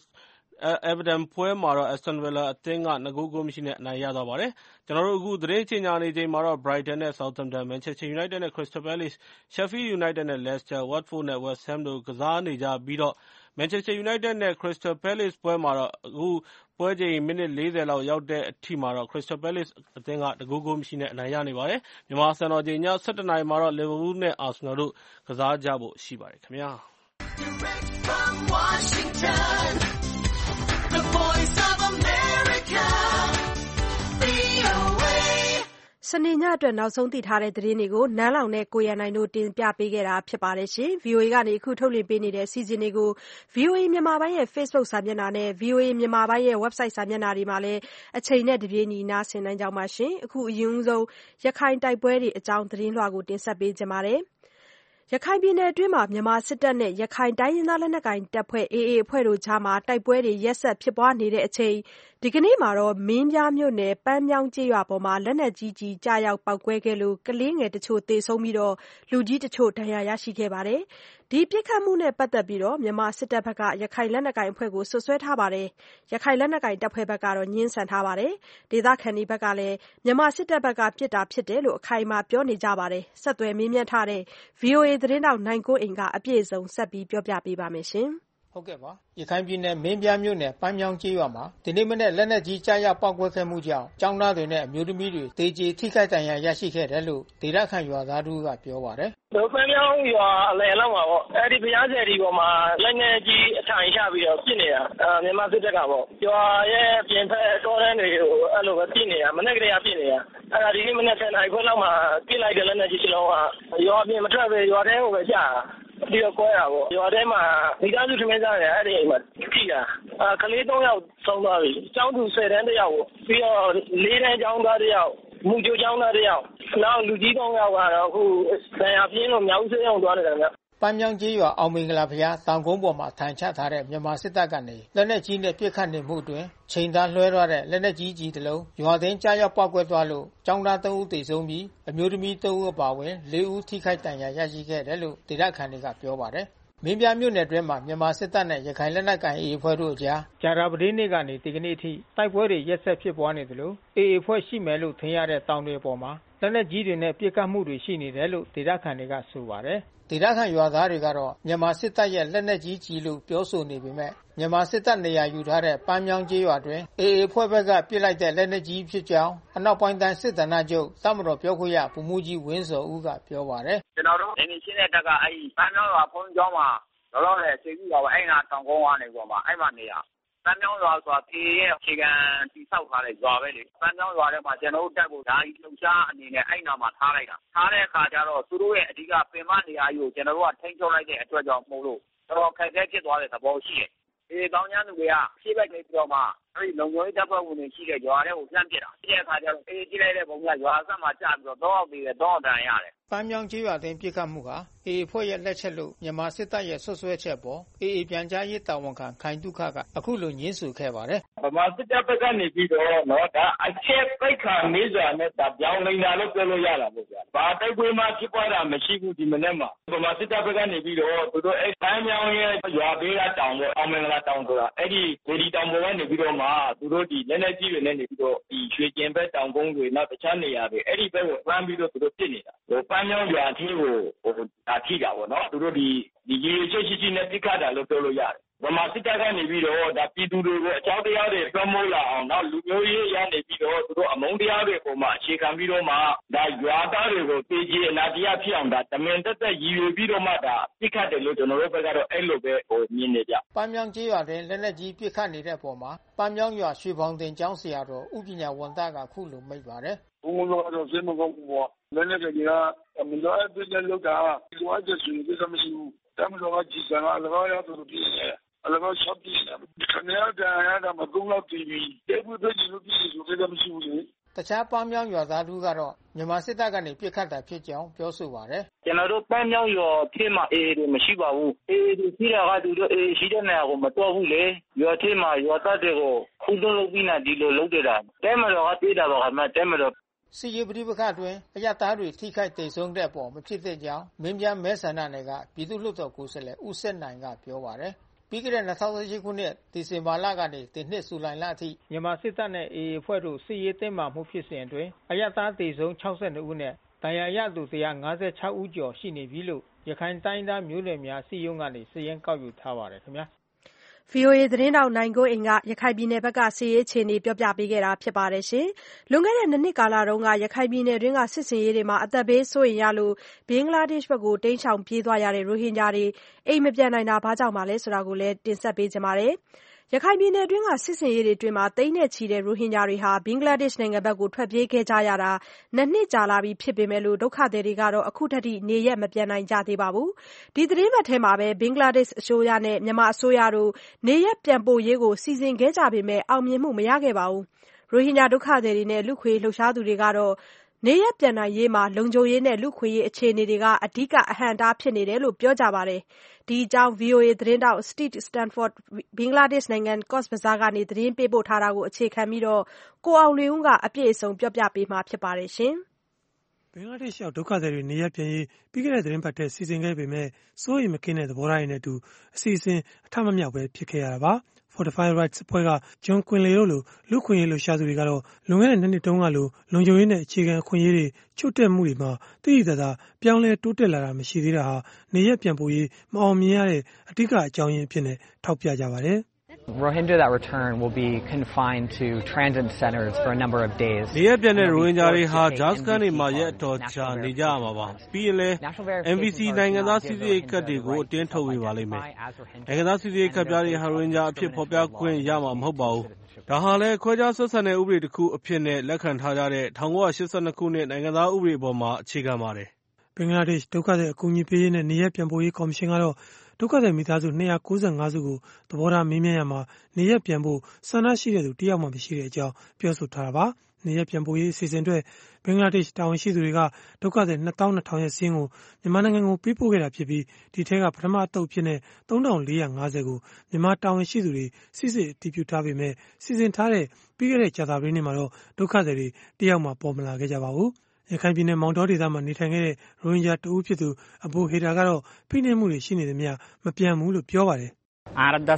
Everton ပွဲမှာတော့ Aston Villa အသင်းက2 ဂိုး ဂိုးမရှိနဲ့အနိုင်ရသွားပါတယ်။ ကျွန်တော်တို့အခုသတင်းကြေညာနေချိန်မှာတော့ Brighton နဲ့ Southampton, Manchester United နဲ့ Crystal Palace, Sheffield United နဲ့ Leicester, Watford နဲ့ West Ham တို့ကစားနေကြပြီး Manchester United နဲ့ Crystal Palace ပွဲမှာတော့အခုပွဲချိန်မိနစ်40လောက်ရောက်တဲ့အထိမှာတော့ Crystal Palace အသင်းက2 ဂိုး ဂိုးမရှိနဲ့အနိုင်ရနေပါတယ်။ မြန်မာစံတော်ချိန်ည 17 နာရီမှာတော့ Liverpool နဲ့ Arsenal တို့ကစားကြဖို့ရှိပါတယ်ခင်ဗျာ။ The Voice of America, VOA စနေညအတွက်နောက်ဆုံးသိထားတဲ့သတင်းတွေကိုနန်းလောင်နဲ့ကိုရန်နိုင်တို့တင်ပြပေးခဲ့တာဖြစ်ပါတယ်ရှင်။ VOA ကနေအခုထုတ်လွှင့်ပေးနေတဲ့အစီအစဉ်တွေကို VOA မြန်မာပိုင်းရဲ့ Facebook စာမျက်နှာနဲ့ VOA မြန်မာပိုင်းရဲ့ Website စာမျက်နှာတွေမှာလည်းအချိန်နဲ့တပြေးညီနားဆင်နိုင်ကြပါရှင်။ အခုအရင်ဆုံးရခိုင်တိုက်ပွဲတွေအကြောင်းသတင်းလွှာကိုတင်ဆက်ပေးကြပါမယ်။ ရခိုင်ပြည်နယ်အတွင်းမြန်မာစစ်တပ်နဲ့ရခိုင်တိုင်းရင်းသားလက်နက်ကိုင်တပ်ဖွဲ့ AA အဖွဲ့တို့ကြားတိုက်ပွဲတွေရက်ဆက်ဖြစ်ပွားနေချိန် ဒီကနေ့မှာတော့မင်းပြားမြို့နယ်ပန်းမြောင်းကျေးရွာပေါ်မှာလက်နက်ကြီးကျရောက်ပေါက်ကွဲခဲ့လို့ကလေးငယ်တချို့သေဆုံးပြီးလူကြီးတချို့ဒဏ်ရာရရှိခဲ့ပါတယ်။ ဒီပစ်ခတ်မှုနဲ့ပတ်သက်ပြီးမြန်မာစစ်တပ်ဘက်ကရခိုင်လက်နက်ကိုင်အဖွဲ့ကိုစွပ်စွဲထားပါတယ်။ ရခိုင်လက်နက်ကိုင်တပ်ဖွဲ့ဘက်ကတော့ငြင်းဆန်ထားပါတယ်။ ဒေသခံတွေဘက်ကလည်းမြန်မာစစ်တပ်ဘက်ကပစ်တာဖြစ်တယ်လို့အခိုင်အမာပြောနေကြပါတယ်။ ဆက်သွယ်မေးမြန်းထားတဲ့ VOA သတင်းထောက်နိုင်ကွန်းအိန်ကအပြည့်အစုံဆက်ပြောပြပေးပါမယ်။ရခိုင်ပြည်နယ်မင်းပြားမြို့နယ်ပန်းမြောင်းကျေးရွာမှာဒီနေ့မနက်လက်နက်ကြီးကျရောက်ပေါက်ကွဲခဲ့မှုကြောင့်ကျောင်းသားတွေနဲ့အမျိုးသမီးတွေသေကျေထိခိုက်ဒဏ်ရာရရှိခဲ့တယ်လို့ဒေသခံရွာသားတို့ကပြောပါတယ်။ပန်းမြောင်းရွာအလယ်လောက်မှာပေါ့အဲဒီဘုရားဆယ်ဒီပေါ်မှာလက်နက်ကြီးအထိုင်ချပြီးတော့ပစ်နေတာမြန်မာစစ်တပ်ကပေါ့ရွာရဲ့ပြင်ဖက်တောတန်းတွေကိုအဲ့လိုပဲပစ်နေတာမနေ့ကတည်းကပစ်နေတာအဲ့ဒါဒီနေ့မနက်10 နာရီခွဲလောက်မှာပစ်လိုက်တဲ့လက်နက်ကြီးတစ်လုံးကရွာပြင်မထွက်ပဲရွာထဲကိုပဲကျတာပြီးတော့ကွဲတာပေါ့ရွာထဲမှာမိသားစုထမင်းစားတယ်အဲ့ဒီအိမ်မှာထိတာကလေး3 ယောက်ဆုံးသွားပြီကျောင်းသူ10 တန်းတစ်ယောက်ပြီးတော့4 တန်းကျောင်းသားတစ်ယောက်မူကြိုကျောင်းသားတစ်ယောက်နောက်လူကြီး3 ယောက်ကတော့အခုဆံရပြင်းလို့မြောက်ဦးဆေးရုံသွားနေတယ်ဗျပန်းမြောင်းကျေးရွာအောင်မင်္ဂလာဘုရားတောင်ကုန်းပေါ်မှာထိုင်ချထားတဲ့မြန်မာစစ်တပ်ကနေလက်နက်ကြီးနဲ့ပစ်ခတ်နေမှုအတွင်းချိန်သားလွှဲသွားတဲ့လက်နက်ကြီးတစ်လုံးရွာသိမ်းကြားရောက်ပေါက်ကွဲသွားလို့ကျောင်းသား3 ဦးသေဆုံးပြီးအမျိုးသမီး3 ဦးအပါအဝင်4 ဦးထိခိုက်ဒဏ်ရာရရှိခဲ့တယ်လို့ဒေသခံတွေကပြောပါတယ်မင်းပြားမြို့နယ်အတွင်းမှာမြန်မာစစ်တပ်နဲ့ရခိုင်လက်နက်ကိုင် AA အဖွဲ့တို့အကြားကြာသပတေးနေ့ကနေဒီကနေ့အထိတိုက်ပွဲတွေရက်ဆက်ဖြစ်ပွားနေသလို AA အဖွဲ့ရှိမယ်လို့ထင်ရတဲ့တောင်တွေပေါ်မှာလက်နက်ကြီးတွေနဲ့ပစ်ခတ်မှုတွေရှိနေတယ်လို့ဒေသခံတွေကဆိုပါတယ်။ဒေသခံရွာသားတွေကတော့မြန်မာစစ်တပ်ရဲ့လက်နက်ကြီးကြီးလို့ပြောဆိုနေပေမဲ့မြန်မာစစ်တပ်နေရာယူထားတဲ့ပန်းမြောင်းကျေးရွာတွင် AA အဖွဲ့ဘက်ကပစ်လိုက်တဲ့လက်နက်ကြီးဖြစ်ကြောင်းအနောက်ပိုင်းတိုင်းစစ်ဌာနချုပ်တပ်မတော်ပြောခွင့်ရဗိုလ်မှူးကြီးဝင်းဇော်ဦးကပြောပါတယ်။ကျွန်တော်တို့နေရှင်းတဲ့တပ်ကအဲဒီပန်းမြောင်းရွာဖုန်းကျောင်းမှာလောလောဆယ်အခြေပြုတာပါအဲ့နာတောင်ကုန်းကနေပေါ်မှာအဲ့မှာနေရပန်းမြောင်းရွာဆိုတာကေရဲ့အခြေခံတိဆောက်ထားတဲ့ရွာပဲလေပန်းမြောင်းရွာထဲမှာကျွန်တော်တို့တက်ကိုဓာကြီးလှုပ်ရှားအနေနဲ့အဲ့နာမှာထားလိုက်တာထားတဲ့အခါကျတော့သူတို့ရဲ့အဓိကပင်မနေရာကြီးကိုကျွန်တော်တို့ကထိန်းချုပ်လိုက်တဲ့အတွက်ကြောင့်မို့လို့တော်ခက်ခဲဖြစ်သွားတဲ့သဘောရှိတယ်ဒီကောင်းကျန်းသူတွေကရှေ့ဘက်ကနေပြီးတော့မှအဲ့ဒီလုံခြုံရေးတပ်ဖွဲ့ဝင်တွေရှိတဲ့ရွာတွေကိုပြန်ပစ်တာဒီအခါကျတော့အေးကြည့်လိုက်တဲ့ပုံကရွာဆက်မှာကျပြီးတော့တော့ပြီးတယ်တော့တန်ရတယ်ပန်းမြောင်းကျေးရွာတွင်ပြစ်ခတ်မှုဟာအေအေဖွဲ့ရဲ့လက်ချက်လို့မြန်မာစစ်တပ်ရဲ့ဆွဆွဲချက်ပေါ်အေအေပြန်ကြားရေးတာဝန်ခံခိုင်တုခကအခုလိုညင်းဆူခဲ့ပါတယ်ဗမာစစ်တပ်ဘက်ကနေပြီးတော့နော်ဒါအချက်ပိတ်ခါနေစွာနဲ့ဒါပြောင်းနေတာလို့ပြောလို့ရတာပေါ့ဗျာဘာတိုက်ပွဲမှဖြစ်ပွားတာမရှိဘူးဒီမနေ့မှာဗမာစစ်တပ်ဘက်ကနေပြီးတော့သူတို့အဲ့ပန်းမြောင်းရဲ့ရွာဘေးကတောင်ပေါ့အောင်မင်္ဂလာတောင်ဆိုတာအဲ့ဒီဒေဒီတောင်ပေါ်ကနေပြီးတော့မှသူတို့ဒီလက်လက်ကြီးတွေနဲ့နေပြီးတော့ဒီရွှေကျင်ဘက်တောင်ကုန်းတွေနောက်တခြားနေရာတွေအဲ့ဒီဘက်ကိုပန်းပြီးတော့သူတို့ပြစ်နေတာပန်းမြောင်းရွာအထီးကိုဒါထိတာပေါ့နော်သူတို့ဒီရေချက်ရှိနဲ့ပြစ်ခတ်တာလို့ပြောလို့ရတယ်ဗမာစစ်တပ်ကနေပြီးတော့ဒါပြည်သူတွေကိုအကြောင်းတရားတွေလွှမ်းမိုးလာအောင်နောက်လူမျိုးရေးရနေပြီးတော့သူတို့အမုန်းတရားတွေပုံမှာအခြေခံပြီးတော့မှဒါရွာသားတွေကိုတေးကြီးအနာတရားဖြစ်အောင်ဒါတမင်တက်တက်ရည်ရွယ်ပြီးတော့မှဒါပြစ်ခတ်တယ်လို့ကျွန်တော်တို့ဘက်ကတော့အဲ့လိုပဲမြင်နေကြပန်းမြောင်းကျေးရွာတွင်လက်လက်ကြီးပြစ်ခတ်နေတဲ့ပုံမှာပန်းမြောင်းရွာရွှေဖောင်တင်ကျောင်းဆရာတော်ဥပညာဝန်သားကခုလိုမိတ်ပါတယ်ဘုံလုံးတော့စိတ်မကောင်းဘူးပေါ့လည်းလည်းကြီးကအမလို့အပြည့်နဲ့လောက်တာဒီလိုအကျစီဒီကမရှိဘူးတမလို့ကကြည်စံအလကားရသူတို့ပြည်နေအလကားရှော့ပြည်နေခဏရတာမကုန်းလောက်တီးပြီးတေဘူးတွေဒီလိုပြည်ဆိုကြမရှိဘူးလေတခြားပန်းမြောင်းရွာသားတို့ကတော့မြန်မာစစ်တပ်ကနေပြစ်ခတ်တာဖြစ်ကြောင်းပြောဆိုပါတယ်ကျွန်တော်တို့ပန်းမြောင်းရွာဖြစ်မှာအေးတွေမရှိပါဘူးအေးတွေရှိတာကသူတို့အေးရှိတဲ့နေရာကိုမတော်ဘူးလေရွာဖြစ်မှာရွာသားတွေကိုခုတုံးလုပ်ပြီးနာဒီလိုလုပ်ကြတာတဲမတော်ကပြေးတာပါခမတဲမတော်စီရီပဋိပက္ခတွင်အရသားတွေထိခိုက်ဒေဆုံးတဲ့အပေါ်မဖြစ်သင့်ကြောင်းမင်းပြမဲဆန္ဒနယ်ကပြည်သူ့လွှတ်တော်ကိုယ်စားလှယ်ဦးဆက်နိုင်ကပြောပါတယ်ပြီးခဲ့တဲ့2018ခုနှစ်ဒီဇင်ဘာလကနေဒီနှစ်ဇူလိုင်လအထိမြန်မာစစ်တပ်နဲ့အေအေဖွဲ့တို့စစ်ရေးတင်းမာမှုဖြစ်စဉ်အတွင်းအရသားဒေဆုံး62ဦးနဲ့ဒဏ်ရာရသူ156ဦးကျော်ရှိနေပြီလို့ရခိုင်တိုင်းသားမျိုးနွယ်များစီယုံကနေစာရင်းကောက်ယူထားပါတယ်ခင်ဗျာ VOA သတင်းတောက်နိုင်ကိုအိမ်ကရခိုင်ပြည်နယ်ဘက်ကစစ်ရေးအခြေအနေပြောပြပေးခဲ့တာဖြစ်ပါတယ်ရှင်။လွန်ခဲ့တဲ့2နှစ်ကာလတုန်းကရခိုင်ပြည်နယ်တွင်းကစစ်စင်ရေးတွေမှာအသက်ဘေးစိုးရိမ်ရလို့ဘင်္ဂလားဒေ့ရှ်ဘက်ကိုတိမ်းရှောင်ပြေးသွားရတဲ့ရိုဟင်ဂျာတွေအိမ်မပြန်နိုင်တာဘာကြောင့်ပါလဲဆိုတာကိုလည်းတင်ဆက်ပေးကြပါမယ်။ရခိုင်ပြည်နယ်တွင်းကစစ်စင်ရေးတွေအတွင်းသိန်းနဲ့ချီတဲ့ရိုဟင်ဂျာတွေဟာဘင်္ဂလားဒေ့ရှ်နိုင်ငံဘက်ကိုထွက်ပြေးခဲ့ကြရတာ2နှစ်ကြာလာပြီဖြစ်ပေမဲ့လို့ဒုက္ခသည်တွေကတော့အခုထက်ထိနေရက်မပြန်နိုင်ကြသေးပါဘူး။ဒီသတင်းပတ်ထဲမှာပဲဘင်္ဂလားဒေ့ရှ်အစိုးရနဲ့မြန်မာအစိုးရတို့နေရက်ပြန်ပို့ရေးကိုစီစဉ်ခဲ့ကြပေမဲ့အောင်မြင်မှုမရခဲ့ပါဘူး။ရိုဟင်ဂျာဒုက္ခသည်တွေနဲ့လူခွေလှုပ်ရှားသူတွေကတော့နေရက်ပြန်နိုင်ရေးမှာလုံခြုံရေးနဲ့လူခွေရေးအခြေအနေတွေကအဓိကအဟန့်အတားဖြစ်နေတယ်လို့ပြောကြပါတယ်။ဒီအကြောင်း VOA သတင်းတောက် Steve Stanford ဘင်္ဂလားဒေ့ရှ်နိုင်ငံ Cox's Bazar ကနေသတင်းပေးပို့ထားတာကိုအခြေခံပြီးကိုအောင်လွင်ဦးကအပြည့်အစုံပြောပြပေးမှာဖြစ်ပါတယ်ရှင်။ဘင်္ဂလားဒေ့ရှ်ရောက်ဒုက္ခသည်တွေနေရပ်ပြန်ရေးပြီးခဲ့တဲ့သတင်းပတ်ထဲစီစဉ်ခဲ့ပေမဲ့စိုးရိမ်မကင်းတဲ့သဘောထားတွေနဲ့အတူအစီအစဉ်အထမမြောက်ပဲဖြစ်ခဲ့ရတာပါ။ Fortify Rights အဖွဲ့က John Quinley တို့လိုလူခွင့်ရေးလှုပ်ရှားသူတွေကတော့လွန်ခဲ့တဲ့2နှစ်တုန်းကလိုလုံခြုံရေးနဲ့အခြေခံအခွင့်အရေးတွေချို့တဲ့မှုတွေမှာတည်တည်သာပြောင်းလဲတိုးတက်လာတာမရှိသေးတာဟာနေရပ်ပြန်ပို့ရေးမအောင်မြင်ရတဲ့အဓိကအကြောင်းရင်းအဖြစ်နဲ့ထောက်ပြကြပါတယ်။ Rohingya that return will be confined to transit centers for a number of days. နေရပ်ပြန်တဲ့ရိုဟင်ဂျာတွေဟာဂျာစကန်တွေမှာရက်အတော်ကြာနေကြရမှာပါ။ပြီးရင်လည်း MVC နိုင်ငံသားစီစစ်ရေးကတ်တွေကိုအတင်းထုတ်ဝေပါလိမ့်မယ်။နိုင်ငံသားစီစစ်ရေးကတ်ပြားတွေဟာရိုဟင်ဂျာအဖြစ်ဖော်ပြခွင့်ရမှာမဟုတ်ပါဘူး။ဒါဟာလည်းခွဲခြားဆက်ဆံတဲ့ဥပဒေတစ်ခုအဖြစ်နဲ့လက်ခံထားကြတဲ့1982ခုနှစ်နိုင်ငံသားဥပဒေပေါ်မှာအခြေခံပါတယ်။ဘင်္ဂလားဒေ့ရှ်ဒုက္ခသည်အကူအညီပေးရေးနဲ့နေရပ်ပြန်ပို့ရေးကော်မရှင်ကတော့ဒုက္ခသည်မိသားစု295စုကိုသဘောထားမေးမြန်းရမှာနေရပ်ပြန်ဖို့ဆန္ဒရှိတဲ့သူတယောက်မှမရှိတဲ့အကြောင်းပြောဆိုထားတာပါ။နေရပ်ပြန်ပို့ရေးအစီအစဉ်အတွက်ဘင်္ဂလားဒေ့ရှ်တာဝန်ရှိသူတွေကဒုက္ခသည်2200ရဲ့စီးရင်ကိုမြန်မာနိုင်ငံကိုပေးပို့ခဲ့တာဖြစ်ပြီးဒီထဲကပထမအသုတ်ဖြစ်တဲ့3450ကိုမြန်မာတာဝန်ရှိသူတွေစစ်စစ်အတည်ပြုထားပေမဲ့စီစဉ်ထားတဲ့ပြီးခဲ့တဲ့ကြာသပတေးနေ့မှာတော့ဒုက္ခသည်တွေတယောက်မှပေါ်မလာခဲ့ကြပါဘူး။ရခိုင်ပြည်နယ်မောင်တောဒေသမှာနေထိုင်ခဲ့တဲ့ရိုဟင်ဂျာတဦးဖြစ်သူအဘူဟေဒါကတော့ဖိနှိပ်မှုတွေရှိနေသမျှမပြန်ဘူးလို့ပြောပါတယ်။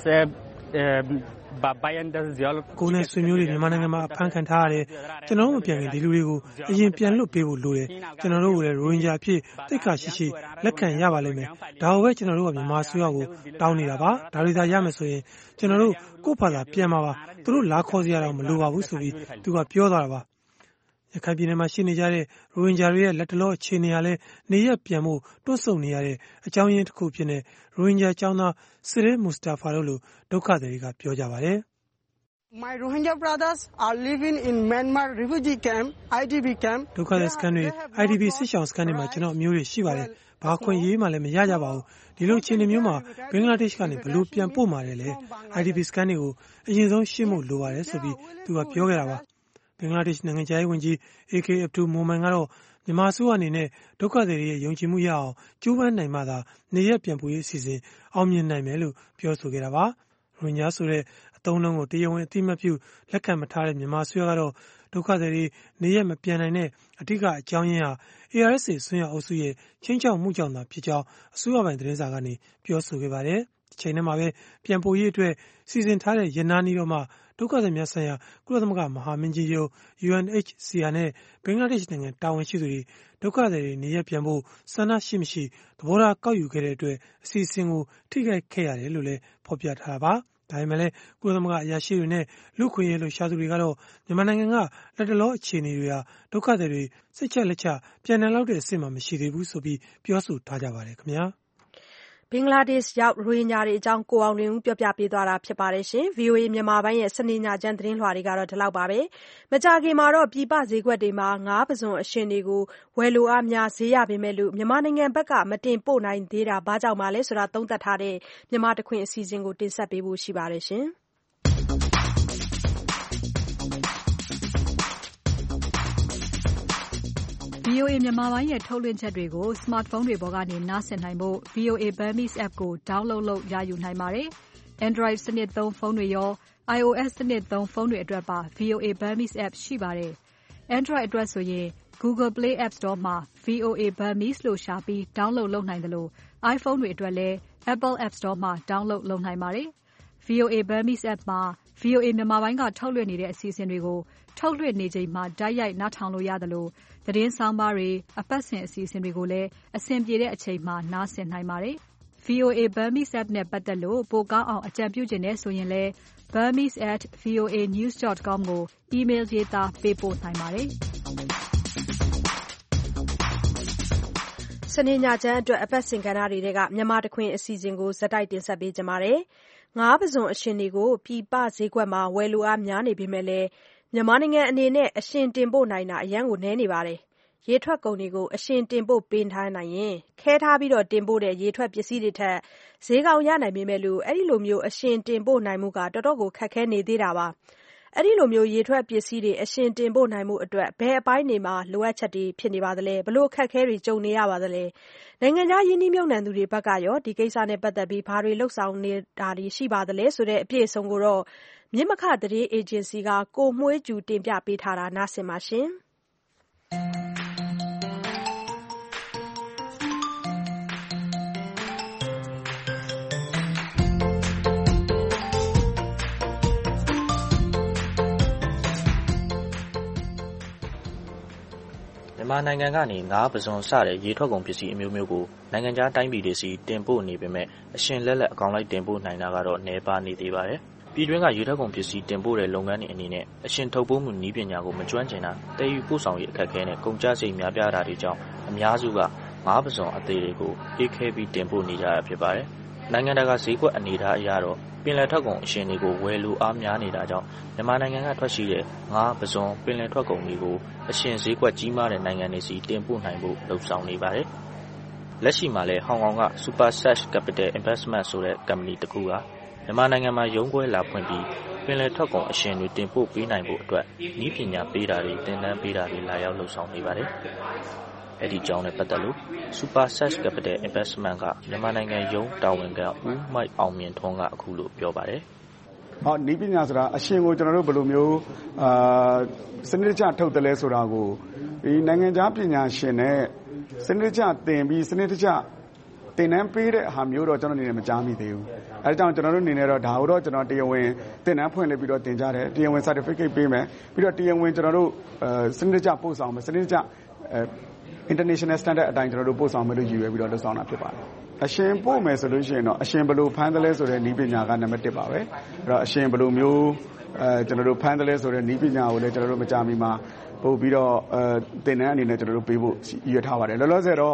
ကိုယ်နဲ့ဆွေမျိုးတွေမြန်မာနိုင်ငံမှာအဖမ်းခံထားရတယ်။ကျွန်တော်တို့မပြန်ခင်ဒီလူတွေကိုအရင်ပြန်လွတ်ပေးဖို့လိုတယ်။ကျွန်တော်တို့ကိုလည်းရိုဟင်ဂျာအဖြစ်သိက္ခာရှိရှိလက်ခံရပါလိမ့်မယ်။ဒါကိုပဲကျွန်တော်တို့ကမြန်မာအစိုးရကိုတောင်းနေတာပါ။ဒါတွေသာရမယ်ဆိုရင်ကျွန်တော်တို့ကိုယ့်ဘာသာပြန်မှာပါ။သူတို့လာခေါ်စရာတော့မလိုပါဘူးဆိုပြီးသူကပြောသွားတာပါ။ရခိုင်ပြည်နယ်မှာရှိနေကြတဲ့ရိုဟင်ဂျာတွေရဲ့လက်တလောအခြေအနေဟာလည်းနေရပ်ပြန်ဖို့တွန့်ဆုတ်နေရတဲ့အကြောင်းရင်းတစ်ခုဖြစ်နေရိုဟင်ဂျာကျောင်းသားစစ်ရဲမူစတာဖာတို့လိုဒုက္ခသည်တွေကပြောကြပါတယ် My Rohingya brothers are living in Myanmar refugee camp, IDP camp. ဒုက္ခသည်စခန်းတွေ IDP စစ်ရှောင်စခန်းတွေမှာကျွန်တော်အမျိုးတွေရှိပါတယ်။ဘာခွင့်ရေးမှလည်းမရကြပါဘူး။ဒီလိုအခြေအနေမျိုးမှာဘင်္ဂလားဒေ့ရှ်ကနေဘလို့ပြန်ပို့มาတယ်လေ။ IDP စခန်းတွေကိုအရင်ဆုံးရှင်းဖို့လိုပါတယ်ဆိုပြီးသူကပြောခဲ့တာပါ။ဘင်္ဂလားဒေ့ရှ်နိုင်ငံခြားရေးဝန်ကြီး AK Abdul Momen ကတော့မြန်မာအစိုးရအနေနဲ့ဒုက္ခသည်တွေရဲ့ယုံကြည်မှုရအောင်ကြိုးပမ်းနိုင်မှသာနေရပြန်ပို့ရေးအစီအစဉ်အောင်မြင်နိုင်မယ်လို့ပြောဆိုခဲ့တာပါ။ရိုဟင်ဂျာဆိုတဲ့အသုံးအနှုန်းကိုတရားဝင်အသိအမှတ်ပြုလက်ခံမထားတဲ့မြန်မာအစိုးရကတော့ဒုက္ခသည်တွေနေရမပြန်နိုင်တဲ့အထူးအကြောင်းရင်းဟာ ARSA ဆွမ်းရအုပ်စုရဲ့ချင်းချောက်မှုကြောင့်သာဖြစ်ကြောင်းအစိုးရပိုင်းသတင်းစာကနေပြောဆိုခဲ့ပါတယ်။ဒီချိန်ထဲမှာပဲပြန်ပို့ရေးအတွက်စီစဉ်ထားတဲ့ရန်နာနီတော်မှာဒုက္ခသည်များဆိုင်ရာကုလသမဂ္ဂမဟာမင်းကြီးရုံး UNHCR နဲ့ဘင်္ဂလားဒေ့ရှ်နိုင်ငံတာဝန်ရှိသူတွေဒုက္ခသည်တွေနေရပြန်ဖို့ဆန္ဒရှိမရှိသဘောထားကောက်ယူခဲ့တဲ့အတွက်အစီအစဉ်ကိုထိခိုက်ခဲ့ရတယ်လို့လည်းဖော်ပြထားတာပါ။ဒါပေမဲ့လည်းကုလသမဂ္ဂအရာရှိတွေနဲ့လူခွင့်ရေးလှုပ်ရှားသူတွေကတော့မြန်မာနိုင်ငံကလက်တလောအခြေအနေတွေဟာဒုက္ခသည်တွေစိတ်ချလက်ချပြန်နိုင်လောက်တဲ့အဆင့်မှမရှိသေးဘူးဆိုပြီးပြောဆိုထားကြပါတယ်ခင်ဗျာ။ဘင်္ဂလားဒေ့ရှ်ရောက်ရိုဟင်ဂျာတွေအကြောင်းကိုအောင်လွင်ဦးပြောပြပေးသွားတာဖြစ်ပါတယ်ရှင်။ VOA မြန်မာပိုင်းရဲ့စနေညချမ်းသတင်းလွှာတွေကတော့ဒီလောက်ပါပဲ။မကြာခင်မှာတော့ပြည်ပဈေးကွက်တွေမှာငါးပစွန်အရှင်တွေကိုဝယ်လိုအားများဈေးရပေမဲ့လို့မြန်မာနိုင်ငံဘက်ကမတင်ပို့နိုင်သေးတာဘာကြောင့်ပါလဲဆိုတာသုံးသပ်ထားတဲ့မြန်မာတခွင်အစီအစဉ်ကိုတင်ဆက်ပေးဖို့ရှိပါတယ်ရှင်။ VOA မြန်မာပိုင်းရဲ့ထုတ်လွှင့်ချက်တွေကို smartphone တွေပေါ်ကနေနားဆင်နိုင်ဖို့ VOA Burmese app ကို download လုပ်ရယူနိုင်ပါတယ်။ Android စနစ်သုံးဖုန်းတွေရော iOS စနစ်သုံးဖုန်းတွေအတွက်ပါ VOA Burmese app ရှိပါတယ်။ Android အတွက်ဆိုရင် Google Play App Store မှာ VOA Burmese လို့ရှာပြီး download လုပ်နိုင်တယ်လို့ iPhone တွေအတွက်လည်း Apple App Store မှာ download လုပ်နိုင်ပါတယ်။ VOA Burmese app မှာ VOA မြန်မာပိုင်းကထုတ်လွှင့်နေတဲ့အစီအစဉ်တွေကိုထုတ်လွှင့်နေချိန်မှာတိုက်ရိုက်နားထောင်လို့ရသလိုသတင်းဆောင်းပါးတွေအပတ်စဉ်အစီအစဉ်တွေကိုလည်းအဆင်ပြေတဲ့အချိန်မှာနားဆင်နိုင်ပါတယ်။ VOA Burmese app နဲ့ပတ်သက်လို့ပိုကောင်းအောင်အကြံပြုချင်တယ်ဆိုရင်လည်း burmese@voanews.com ကို email ရေးသားပေးပို့နိုင်ပါတယ်။စနေညချမ်းအတွက်အပတ်စဉ်ကဏ္ဍတွေထဲကမြန်မာတခွင်အစီအစဉ်ကိုဇက်တိုက်တင်ဆက်ပေးကြပါမယ်။ငါးပစွန်အရှင်တွေကိုပြည်ပဈေးကွက်မှာဝယ်လိုအားများနေပေမဲ့လည်းမြန်မာနိုင်ငံအနေနဲ့အရှင်တင်ပို့နိုင်တာအရန်ကိုနည်းနေပါတယ်။ရေထွက်ကုန်တွေကိုအရှင်တင်ပို့ပေးထားနိုင်ရင်ခဲထားပြီးတင်ပို့တဲ့ရေထွက်ပစ္စည်းတွေထက်ဈေးကောင်းရနိုင်ပေမဲ့လို့အဲ့ဒီလိုမျိုးအရှင်တင်ပို့နိုင်မှုကတော်တော်ကိုခက်ခဲနေသေးတာပါ။အဲ့ဒီလိုမျိုးရေထွက်ပစ္စည်းတွေအရှင်တင်ပို့နိုင်မှုအတွက်ဘယ်အပိုင်းတွေမှာလိုအပ်ချက်တွေဖြစ်နေပါသလဲဘလို့ခက်ခဲတွေကြုံနေရပါသလဲနိုင်ငံခြားယင်းနှိမ့်မြုပ်နှံသူတွေဘက်ကရောဒီကိစ္စနဲ့ပတ်သက်ပြီးဘာတွေလှုပ်ဆောင်နေတာတွေရှိပါသလဲဆိုတဲ့အပြည့်အစုံကိုတော့မြစ်မခသတင်းအေဂျင်စီကကိုမွှေးကျူတင်ပြပေးထားတာနားဆင်ပါရှင်။မြန်မာနိုင်ငံကနေငါးပစွန်စတဲ့ရေထွက်ကုန်ပစ္စည်းအမျိုးမျိုးကိုနိုင်ငံခြားတိုင်းပြည်တွေစီတင်ပို့နေပေမဲ့အရှင်လက်လက်အကောင်လိုက်တင်ပို့နိုင်တာကတော့နည်းပါးနေသေးပါတယ်။ပြည်တွင်းကရေထွက်ကုန်ပစ္စည်းတင်ပို့တဲ့လုပ်ငန်းတွေအနေနဲ့အရှင်ထုတ်ပိုးမှုနည်းပညာကိုမကျွမ်းကျင်တာတည်ယူပို့ဆောင်ရေးအခက်အခဲနဲ့ကုန်ကျစရိတ်များပြားတာတွေကြောင့်အများစုကငါးပစွန်အသေးတွေကိုအေးခဲပြီးတင်ပို့နေကြရဖြစ်ပါတယ်။နိုင်ငံတကာဈေးကွက်အနေအထားအရတော့ပင်လယ်ထွက်ကုန်အရှင်တွေကိုဝယ်လိုအားများနေတာကြောင့်မြန်မာနိုင်ငံကထွက်ရှိတဲ့ငါးပစွန်ပင်လယ်ထွက်ကုန်တွေကိုအရှင်ဈေးကွက်ကြီးမားတဲ့နိုင်ငံတွေစီတင်ပို့နိုင်ဖို့လှုံ့ဆော်နေပါတယ်။လက်ရှိမှာလည်းဟောင်ကောင်က Super Search Capital Investment ဆိုတဲ့ကုမ္ပဏီတစ်ခုကမြန်မာနိုင်ငံမှာရုံးခွဲလာဖွင့်ပြီးပင်လယ်ထွက်ကုန်အရှင်တွေတင်ပို့ပေးနိုင်ဖို့အတွက်နည်းပညာပေးတာတွေသင်တန်းပေးတာတွေလာရောက်လှုံ့ဆော်နေပါတယ်။အဲ့ဒီကြောင်းနဲ့ပတ်သက်လို့ Super Search Capital Investment ကမြန်မာနိုင်ငံရုံးတာဝန်ခံဦးမိုက်အောင်မြင့်ထွန်းကအခုလိုပြောပါတယ်။နည်းပညာဆိုတာအရှင်ကိုကျွန်တော်တို့ဘယ်လိုမျိုးစနစ်တကျထုတ်တယ်လဲဆိုတာကိုဒီနိုင်ငံခြားပညာရှင်နဲ့စနစ်တကျသင်ပြီးစနစ်တကျသင်တန်းပေးတဲ့ဟာမျိုးတော့ကျွန်တော်အနေနဲ့မကြားမိသေးဘူး။အဲဒါကြောင့်ကျွန်တော်တို့အနေနဲ့တော့ဒါကိုတော့ကျွန်တော်တရားဝင်သင်တန်းဖွင့်လှစ်ပြီးတော့တင်ကြတယ်။တရားဝင် certificate ပေးမယ်။ပြီးတော့တရားဝင်ကျွန်တော်တို့စနစ်တကျပို့ဆောင်မယ်။စနစ်တကျinternational standard အတိုင်းကျွန်တော်တို့ပို့ဆောင်မယ်လို့ရည်ရွယ်ပြီးတော့လုပ်ဆောင်တာဖြစ်ပါတယ်။အရှင်ပို့မယ်ဆိုလို့ရှိရင်တော့အရှင်ဘယ်လိုဖမ်းတယ်လဲဆိုတဲ့နည်းပညာကနံပါတ်1ပါပဲ။အဲ့တော့အရှင်ဘယ်လိုမျိုးကျွန်တော်တို့ဖမ်းတယ်လဲဆိုတဲ့နည်းပညာကိုလည်းကျွန်တော်တို့မကြာမီမှာပို့ပြီးတော့သင်တန်းအနေနဲ့ကျွန်တော်တို့ပေးဖို့ရည်ရွယ်ထားပါတယ်။လောလောဆယ်တော့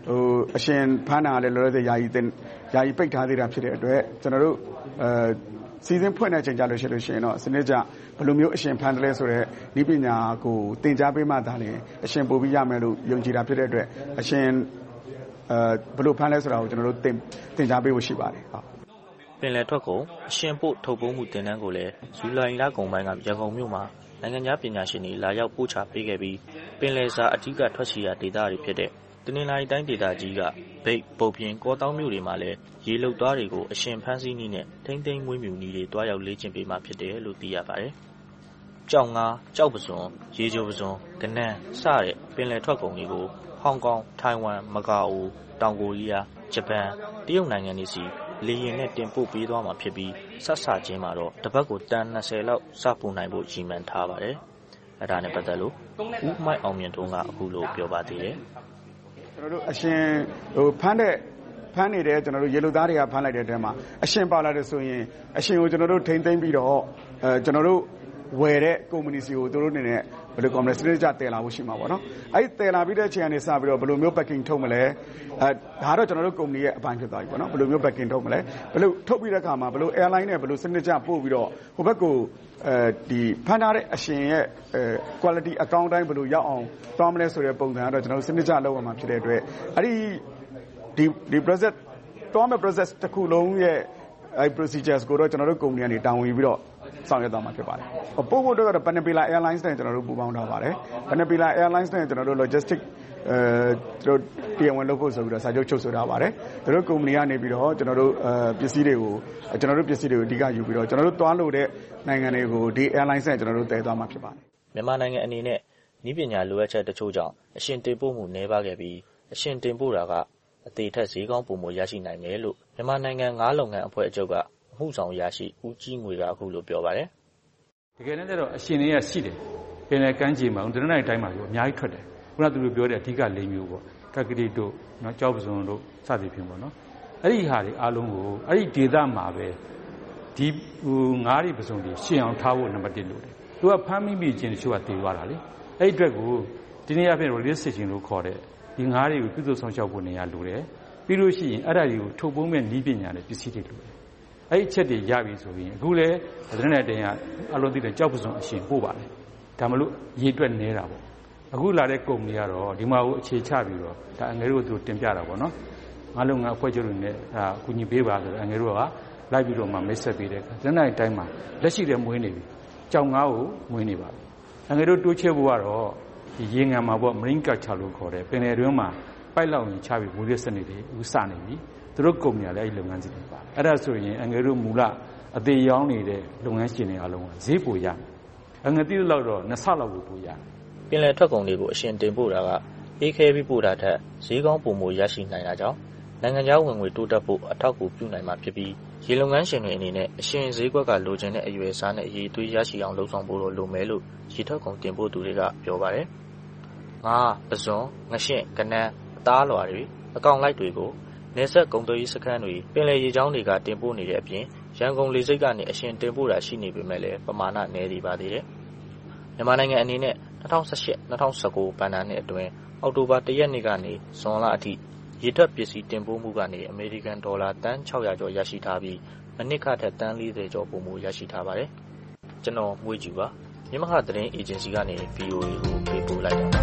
အရှင်ဖမ်းတာလည်းလောလောဆယ်ယာယီပိတ်ထားသေးတာဖြစ်တဲ့အတွက်ကျွန်တော်တို့စီစဉ်ဖွင့်တဲ့အချိန်ကြလို့ရှိရင်တော့စနစ်ကျဘယ်လိုမျိုးအရှင်ဖမ်းတယ်လဲဆိုတော့ဤပညာကိုသင်ကြားပေးမှသာလေအရှင်ပို့ပြီးရမယ်လို့ယုံကြည်တာဖြစ်တဲ့အတွက်အရှင်ဘယ်လိုဖမ်းလဲဆိုတာကိုကျွန်တော်တို့သင်ကြားပေးဖို့ရှိပါတယ်ဟုတ်ပင်လယ်ထွက်ကုန်အရှင်ပို့ထုတ်ပိုးမှုတင်တန်းကိုလည်းဇူလိုင်လကုန်ပိုင်းကရန်ကုန်မြို့မှာနိုင်ငံခြားပညာရှင်တွေလာရောက်ပို့ချပေးခဲ့ပြီးပင်လယ်စာအထူးထွက်ရှိရာဒေသတွေဖြစ်တဲ့တနင်္လာရီတိုင်းဒေသကြီးကဗိတ်ပုတ်ပြင်းကောတောင်းမြို့တွေမှာလည်းရေလုတ်သားတွေကိုအရှင်ဖမ်းဆီးနည်းနဲ့ထိမ့်သိမ်းမွေးမြူနည်းတွေတွားရောက်လေ့ကျင့်ပေးမှဖြစ်တယ်လို့သိရပါတယ်။ကြောက်ငါကြောက်ပစွန်ရေချိုပစွန်ကနန်းစတဲ့ပင်လယ်ထွက်ကုန်တွေကိုဟောင်ကောင်ထိုင်ဝမ်မကာအိုတောင်ကိုရီးယားဂျပန်တရုတ်နိုင်ငံတွေစီလေယာဉ်နဲ့တင်ပို့ပေးသွားမှာဖြစ်ပြီးဆက်ဆချင်းမှာတော့တစ်ပတ်ကိုတန်20လောက်စပို့နိုင်ဖို့ကြီးမှန်းထားပါတယ်။အဲဒါနဲ့ပတ်သက်လို့ဦးမိုက်အောင်မြင့်ထွန်းကအခုလိုပြောပါသေးတယ်။ကျွန်တော်တို့အရှင်ဖမ်းနေတဲ့ကျွန်တော်တို့ရေလူသားတွေကဖမ်းလိုက်တဲ့တဲမှာအရှင်ပါလာတယ်ဆိုရင်အရှင်ကိုကျွန်တော်တို့ထိမ့်သိမ်းပြီးတော့ကျွန်တော်တို့ဝယ်တဲ့ကုမ္ပဏီစီကိုသူတို့အနေနဲ့ဘယ်လိုကော်မလဲစနစ်ကြတည်လာဖို့ရှိမှာပေါ့နော်အဲ့ဒီတည်လာပြီးတဲ့အချိန်ကနေစပြီးတော့ဘယ်လိုမျိုး packing ထုတ်မလဲဒါတော့ကျွန်တော်တို့ကုမ္ပဏီရဲ့အပိုင်းဖြစ်သွားပြီပေါ့နော်ဘယ်လိုမျိုး packing ထုတ်မလဲဘယ်လိုထုတ်ပြီးတဲ့အခါမှာဘယ်လို airline နဲ့ဘယ်လိုစနစ်ကြပို့ပြီးတော့ဟိုဘက်ကိုဒီဖမ်းထားတဲ့အရှင်ရဲ့quality account တိုင်းဘယ်လိုရောက်အောင်သွားမလဲဆိုတဲ့ပုံစံကတော့ကျွန်တော်တို့စနစ်ကြလုပ်ရမှာဖြစ်တဲ့အတွက်အဲ့ဒီ process သွားမဲ့ process တစ်ခုလုံးရဲ့procedures ကိုတော့ကျွန်တော်တို့ကုမ္ပဏီကနေတာဝန်ယူပြီးတော့ဆောင်ရွက်သွားမှာဖြစ်ပါတယ်။ပို့ဖို့တော့ Panapila Airlines နဲ့ကျွန်တော်တို့ပူးပေါင်းထားပါတယ်။ Panapila Airlines နဲ့ကျွန်တော်တို့ logistic တို့တရားဝင်လုပ်ဖို့ဆိုပြီးတော့စာချုပ်ချုပ်ဆိုထားပါတယ်။တို့ကုမ္ပဏီကနေပြီးတော့ကျွန်တော်တို့ပစ္စည်းတွေကိုအဓိကယူပြီးတော့ကျွန်တော်တို့သွားလို့တဲ့နိုင်ငံတွေကိုဒီ airlines နဲ့ကျွန်တော်တို့တည်သွားမှာဖြစ်ပါတယ်။မြန်မာနိုင်ငံအနေနဲ့နည်းပညာလိုအပ်ချက်တချို့ကြောင့်အရှင်တင်ပို့မှုနည်းပါးခဲ့ပြီးအရှင်တင်ပို့တာကအသေးထက်ဈေးကောင်းပုံမရရှိနိုင်မယ်လို့မြန်မာနိုင်ငံငါးလုပ်ငန်းအဖွဲ့အချုပ်ကအမှုဆောင်ရရှိဦးကြီးငွေကအခုလိုပြောပါတယ်။တကယ်တမ်းကျတော့အရှင်တွေကရှိတယ်။ပင်လယ်ကမ်းခြေမှာတနင်္လာရီတိုင်းမှာအများကြီးထွက်တယ်။ခုနကသူတို့ပြောတဲ့အဓိက၄မျိုးပေါ့။ကက်ကလေးတို့နော်ကြောက်ပစုံတို့စသည်ဖြင့်ပေါ့နော်။အဲ့ဒီဟာတွေအားလုံးကိုအဲ့ဒီဒေသမှာပဲဒီငါးရီပစုံတွေရှင်းအောင်ထားဖို့နံပါတ်1လို့တယ်။သူကဖမ်းမိမိချင်းတချို့ကတည်သွားတာလေ။အဲ့ဒီအတွက်ကိုဒီနေ့အပြင် release station လို့ခေါ်တဲ့ဒီငါးတွေကိုပြုစုဆောင်ရှောက်ဖို့နေရာလိုတယ်။ပြီးလို့ရှိရင်အဲ့ဒါတွေကိုထုတ်ပုံးမဲ့နည်းပညာနဲ့ပစ္စည်းတွေလိုတယ်။အဲ့ဒီအချက်တွေရပြီဆိုရင်အခုလည်းသတင်းနဲ့တင်ကအလုံးသိတဲ့ကြောက်ပစုံအရှင်ပို့ပါတယ်။ဒါမလို့ရေတွက်နေတာပေါ့။အခုလာတဲ့ကုမ္ပဏီကတော့ဒီမှာကိုအခြေချပြီးတော့ဒါအငယ်တို့သူတင်ပြတာပေါ့နော်။ငါလုံးငါအဖွဲ့ချုပ်တွေနဲ့ဒါအကူအညီပေးပါဆိုတော့အငယ်တို့ကလိုက်ပြီးတော့မှမိတ်ဆက်ပေးတဲ့အခါသတင်းနဲ့တိုင်းမှာလက်ရှိလည်းမွေးနေပြီ။ကြောင်ငါးကိုမွေးနေပါပြီ။အငယ်တို့တိုးချဲ့ဖို့ကတော့ဒီရေငံမှာပေါ့ marine culture လို့ခေါ်တယ်ပင်လယ်တွင်းမှာပိုက်လောက်ရင်ချပြီးမွေးတဲ့စနစ်တွေဥစနေပြီသူတို့ကုမ္ပဏီကလည်းအဲ့ဒီလုပ်ငန်းစီတွေပါအဲ့ဒါဆိုရင်အငယ်တို့မူလအသေးရောင်းနေတဲ့လုပ်ငန်းရှင်တွေအားလုံးကဈေးပိုရမယ်အငယ်တိလောက်တော့2ဆလောက်ကိုပိုရမယ်ပင်လယ်ထွက်ကုန်တွေကိုအရှင်တင်ပို့တာကအေးခဲပြီးပို့တာထက်ဈေးကောင်းပုံမရရှိနိုင်တာကြောင့်နိုင်ငံခြားဝင်ငွေတိုးတက်ဖို့အထောက်အကူပြုနိုင်မှာဖြစ်ပြီးရေလုပ်ငန်းရှင်တွေအနေနဲ့အရှင်ဈေးကွက်ကလိုချင်တဲ့အရွယ်အစားနဲ့အရေးသွေးရရှိအောင်လှုံ့ဆော်ဖို့လိုမယ်လို့ရေထွက်ကုန်တင်ပို့သူတွေကပြောပါတယ်ငါပဇွန်ငရှင့်ကနန်းအသားလွာတွေအကောင်လိုက်တွေကိုနေဆက်ကုန်သွယ်ရေးစခန်းတွေပင်လယ်ရေကြောင်းတွေကတင်ပို့နေတဲ့အပြင်ရန်ကုန်လေဆိပ်ကနေအရှင်တင်ပို့တာရှိနေပေမဲ့လည်းပမာဏနည်းသေးပါသေးတယ်မြန်မာနိုင်ငံအနေနဲ့2018-2019 ဘဏ္ဍာနှစ်အတွင်းအောက်တိုဘာ1ရက်နေ့ကနေဇွန်လအထိရေထွက်ပစ္စည်းတင်ပို့မှုကနေအမေရိကန်ဒေါ်လာတန်600ကျော်ရရှိထားပြီးမနစ်ခထက်တန်40ကျော်ပုံမှုရရှိထားပါတယ်ကျွန်တော်မွေးကြည့်ပါမြမခသတင်းအေဂျင်စီကနေ VOA ကိုပေးပို့လိုက်တာပါ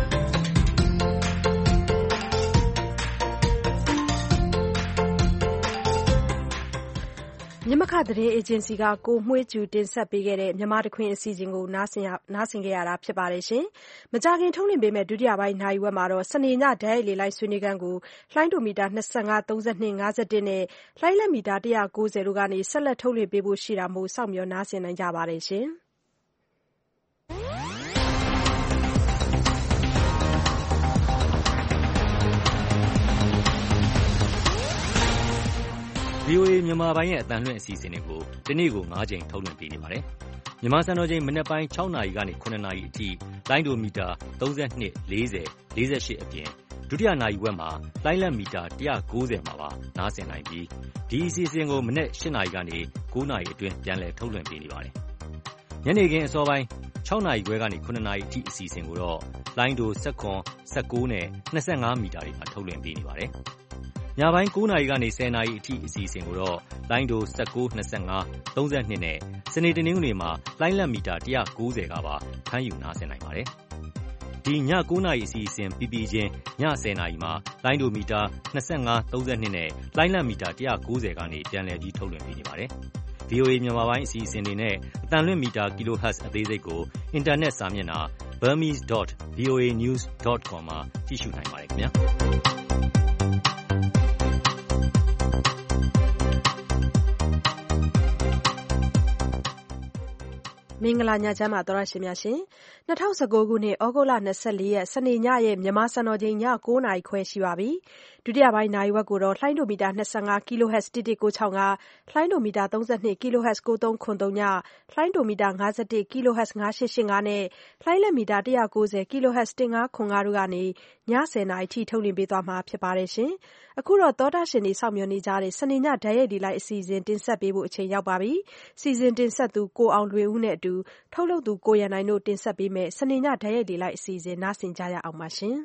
မြမခသတင်းအေဂျင်စီကကိုမွှေးကျူတင်ဆက်ပေးခဲ့တဲ့မြန်မာတခွင်အစီအစဉ်ကိုနားဆင်ခဲ့ရတာဖြစ်ပါတယ်ရှင်။မကြခင်ထုတ်လွှင့်ပေးမဲ့ဒုတိယပိုင်းနိုင်ဝက်မှာတော့စနေညဓာတ်ရိုက်လေလိုက်ဆွေးနွေးခန်းကိုလှိုင်းဒိုမီတာ25 32 51နဲ့လှိုင်းလက်မီတာ190တို့ကနေဆက်လက်ထုတ်လွှင့်ပေးဖို့ရှိတာမို့စောင့်မျှော်နားဆင်နိုင်ကြပါတယ်ရှင်။ VOA မြန်မာပိုင်းရဲ့အတန်လွှင့်အစီအစဉ်တွေကိုဒီနေ့ကို9ကြိမ်ထုတ်လွှင့်ပေးနေပါတယ်။မြန်မာစံတော်ချိန်မနက်ပိုင်း6နာရီကနေ9နာရီအထိလိုင်းဒိုမီတာ32 40 48အပြင်ဒုတိယနာရီဝက်မှာလိုင်းလက်မီတာ190မှာပါနားဆင်နိုင်ပြီးဒီအစီအစဉ်ကိုမနက်8နာရီကနေ9နာရီအတွင်းပြန်လည်ထုတ်လွှင့်ပေးနေပါတယ်။ညနေခင်းအစောပိုင်း 6 နာရီခွဲကနေ 9 နာရီအထိအစီအစဉ်ကိုတော့လိုင်းဒို 19, 19 နဲ့ 25 မီတာတွေမှာထုတ်လွှင့်ပေးနေပါတယ်။ညပိုင်း 9 နာရီကနေ 10 နာရီအထိအစီအစဉ်ကိုတော့လိုင်းဒို 19, 25, 32 နဲ့စနေတနင်္ဂနွေမှာလိုင်းလက်မီတာ 190 ကပါဖမ်းယူနားဆင်နိုင်ပါတယ်။ဒီည 9 နာရီအစီအစဉ်ပြီးပြီးချင်းည 10 နာရီမှာလိုင်းဒိုမီတာ 25, 32 နဲ့လိုင်းလက်မီတာ 190 ကနေပြန်လည်ပြီးထုတ်လွှင့်ပေးနေပါတယ်။ VOA မြန်မာပိုင်းအစီအစဉ်တွေနဲ့အသံလွှင့်မီတာ kHz အသေးစိတ်ကိုအင်တာနက်စာမျက်နှာ burmese.voanews.com မှာကြည့်ရှုနိုင်ပါတယ်ခင်ဗျာ။မင်္ဂလာညချမ်းပါသောရရှင်များရှင်2019ခုနှစ်ဩဂုတ်လ24ရက်စနေညရဲ့မြန်မာစံတော်ချိန်ည9:00နာရီခွဲရှိပါပြီဒုတိယပိုင်းနာရီဝက်ကိုတော့လှိုင်းဒိုမီတာ25 kHz 11965လှိုင်းဒိုမီတာ32 kHz 9303ညလှိုင်းဒိုမီတာ51 kHz 9885နဲ့လှိုင်းလက်မီတာ190 kHz 1505တို့ကနေည10:00နာရီထိထုတ်လွှင့်ပေးသွားမှာဖြစ်ပါတယ်ရှင်အခုတော့သောတာရှင်တွေစောင့်မျှော်နေကြတဲ့စနေညဓာတ်ရိုက်ဒီလိုက်အစီအစဉ်တင်ဆက်ပေးဖို့အချိန်ရောက်ပါပြီစီစဉ်တင်ဆက်သူကိုအောင်လွင်ဦးနဲ့အတူထုတ်လုပ်သူကိုရန်နိုင်တို့တင်ဆက်ပေးမယ်စနေညဓာတ်ရိုက်ဒီလိုက်အစီအစဉ်နားဆင်ကြရအောင်ပါရှင်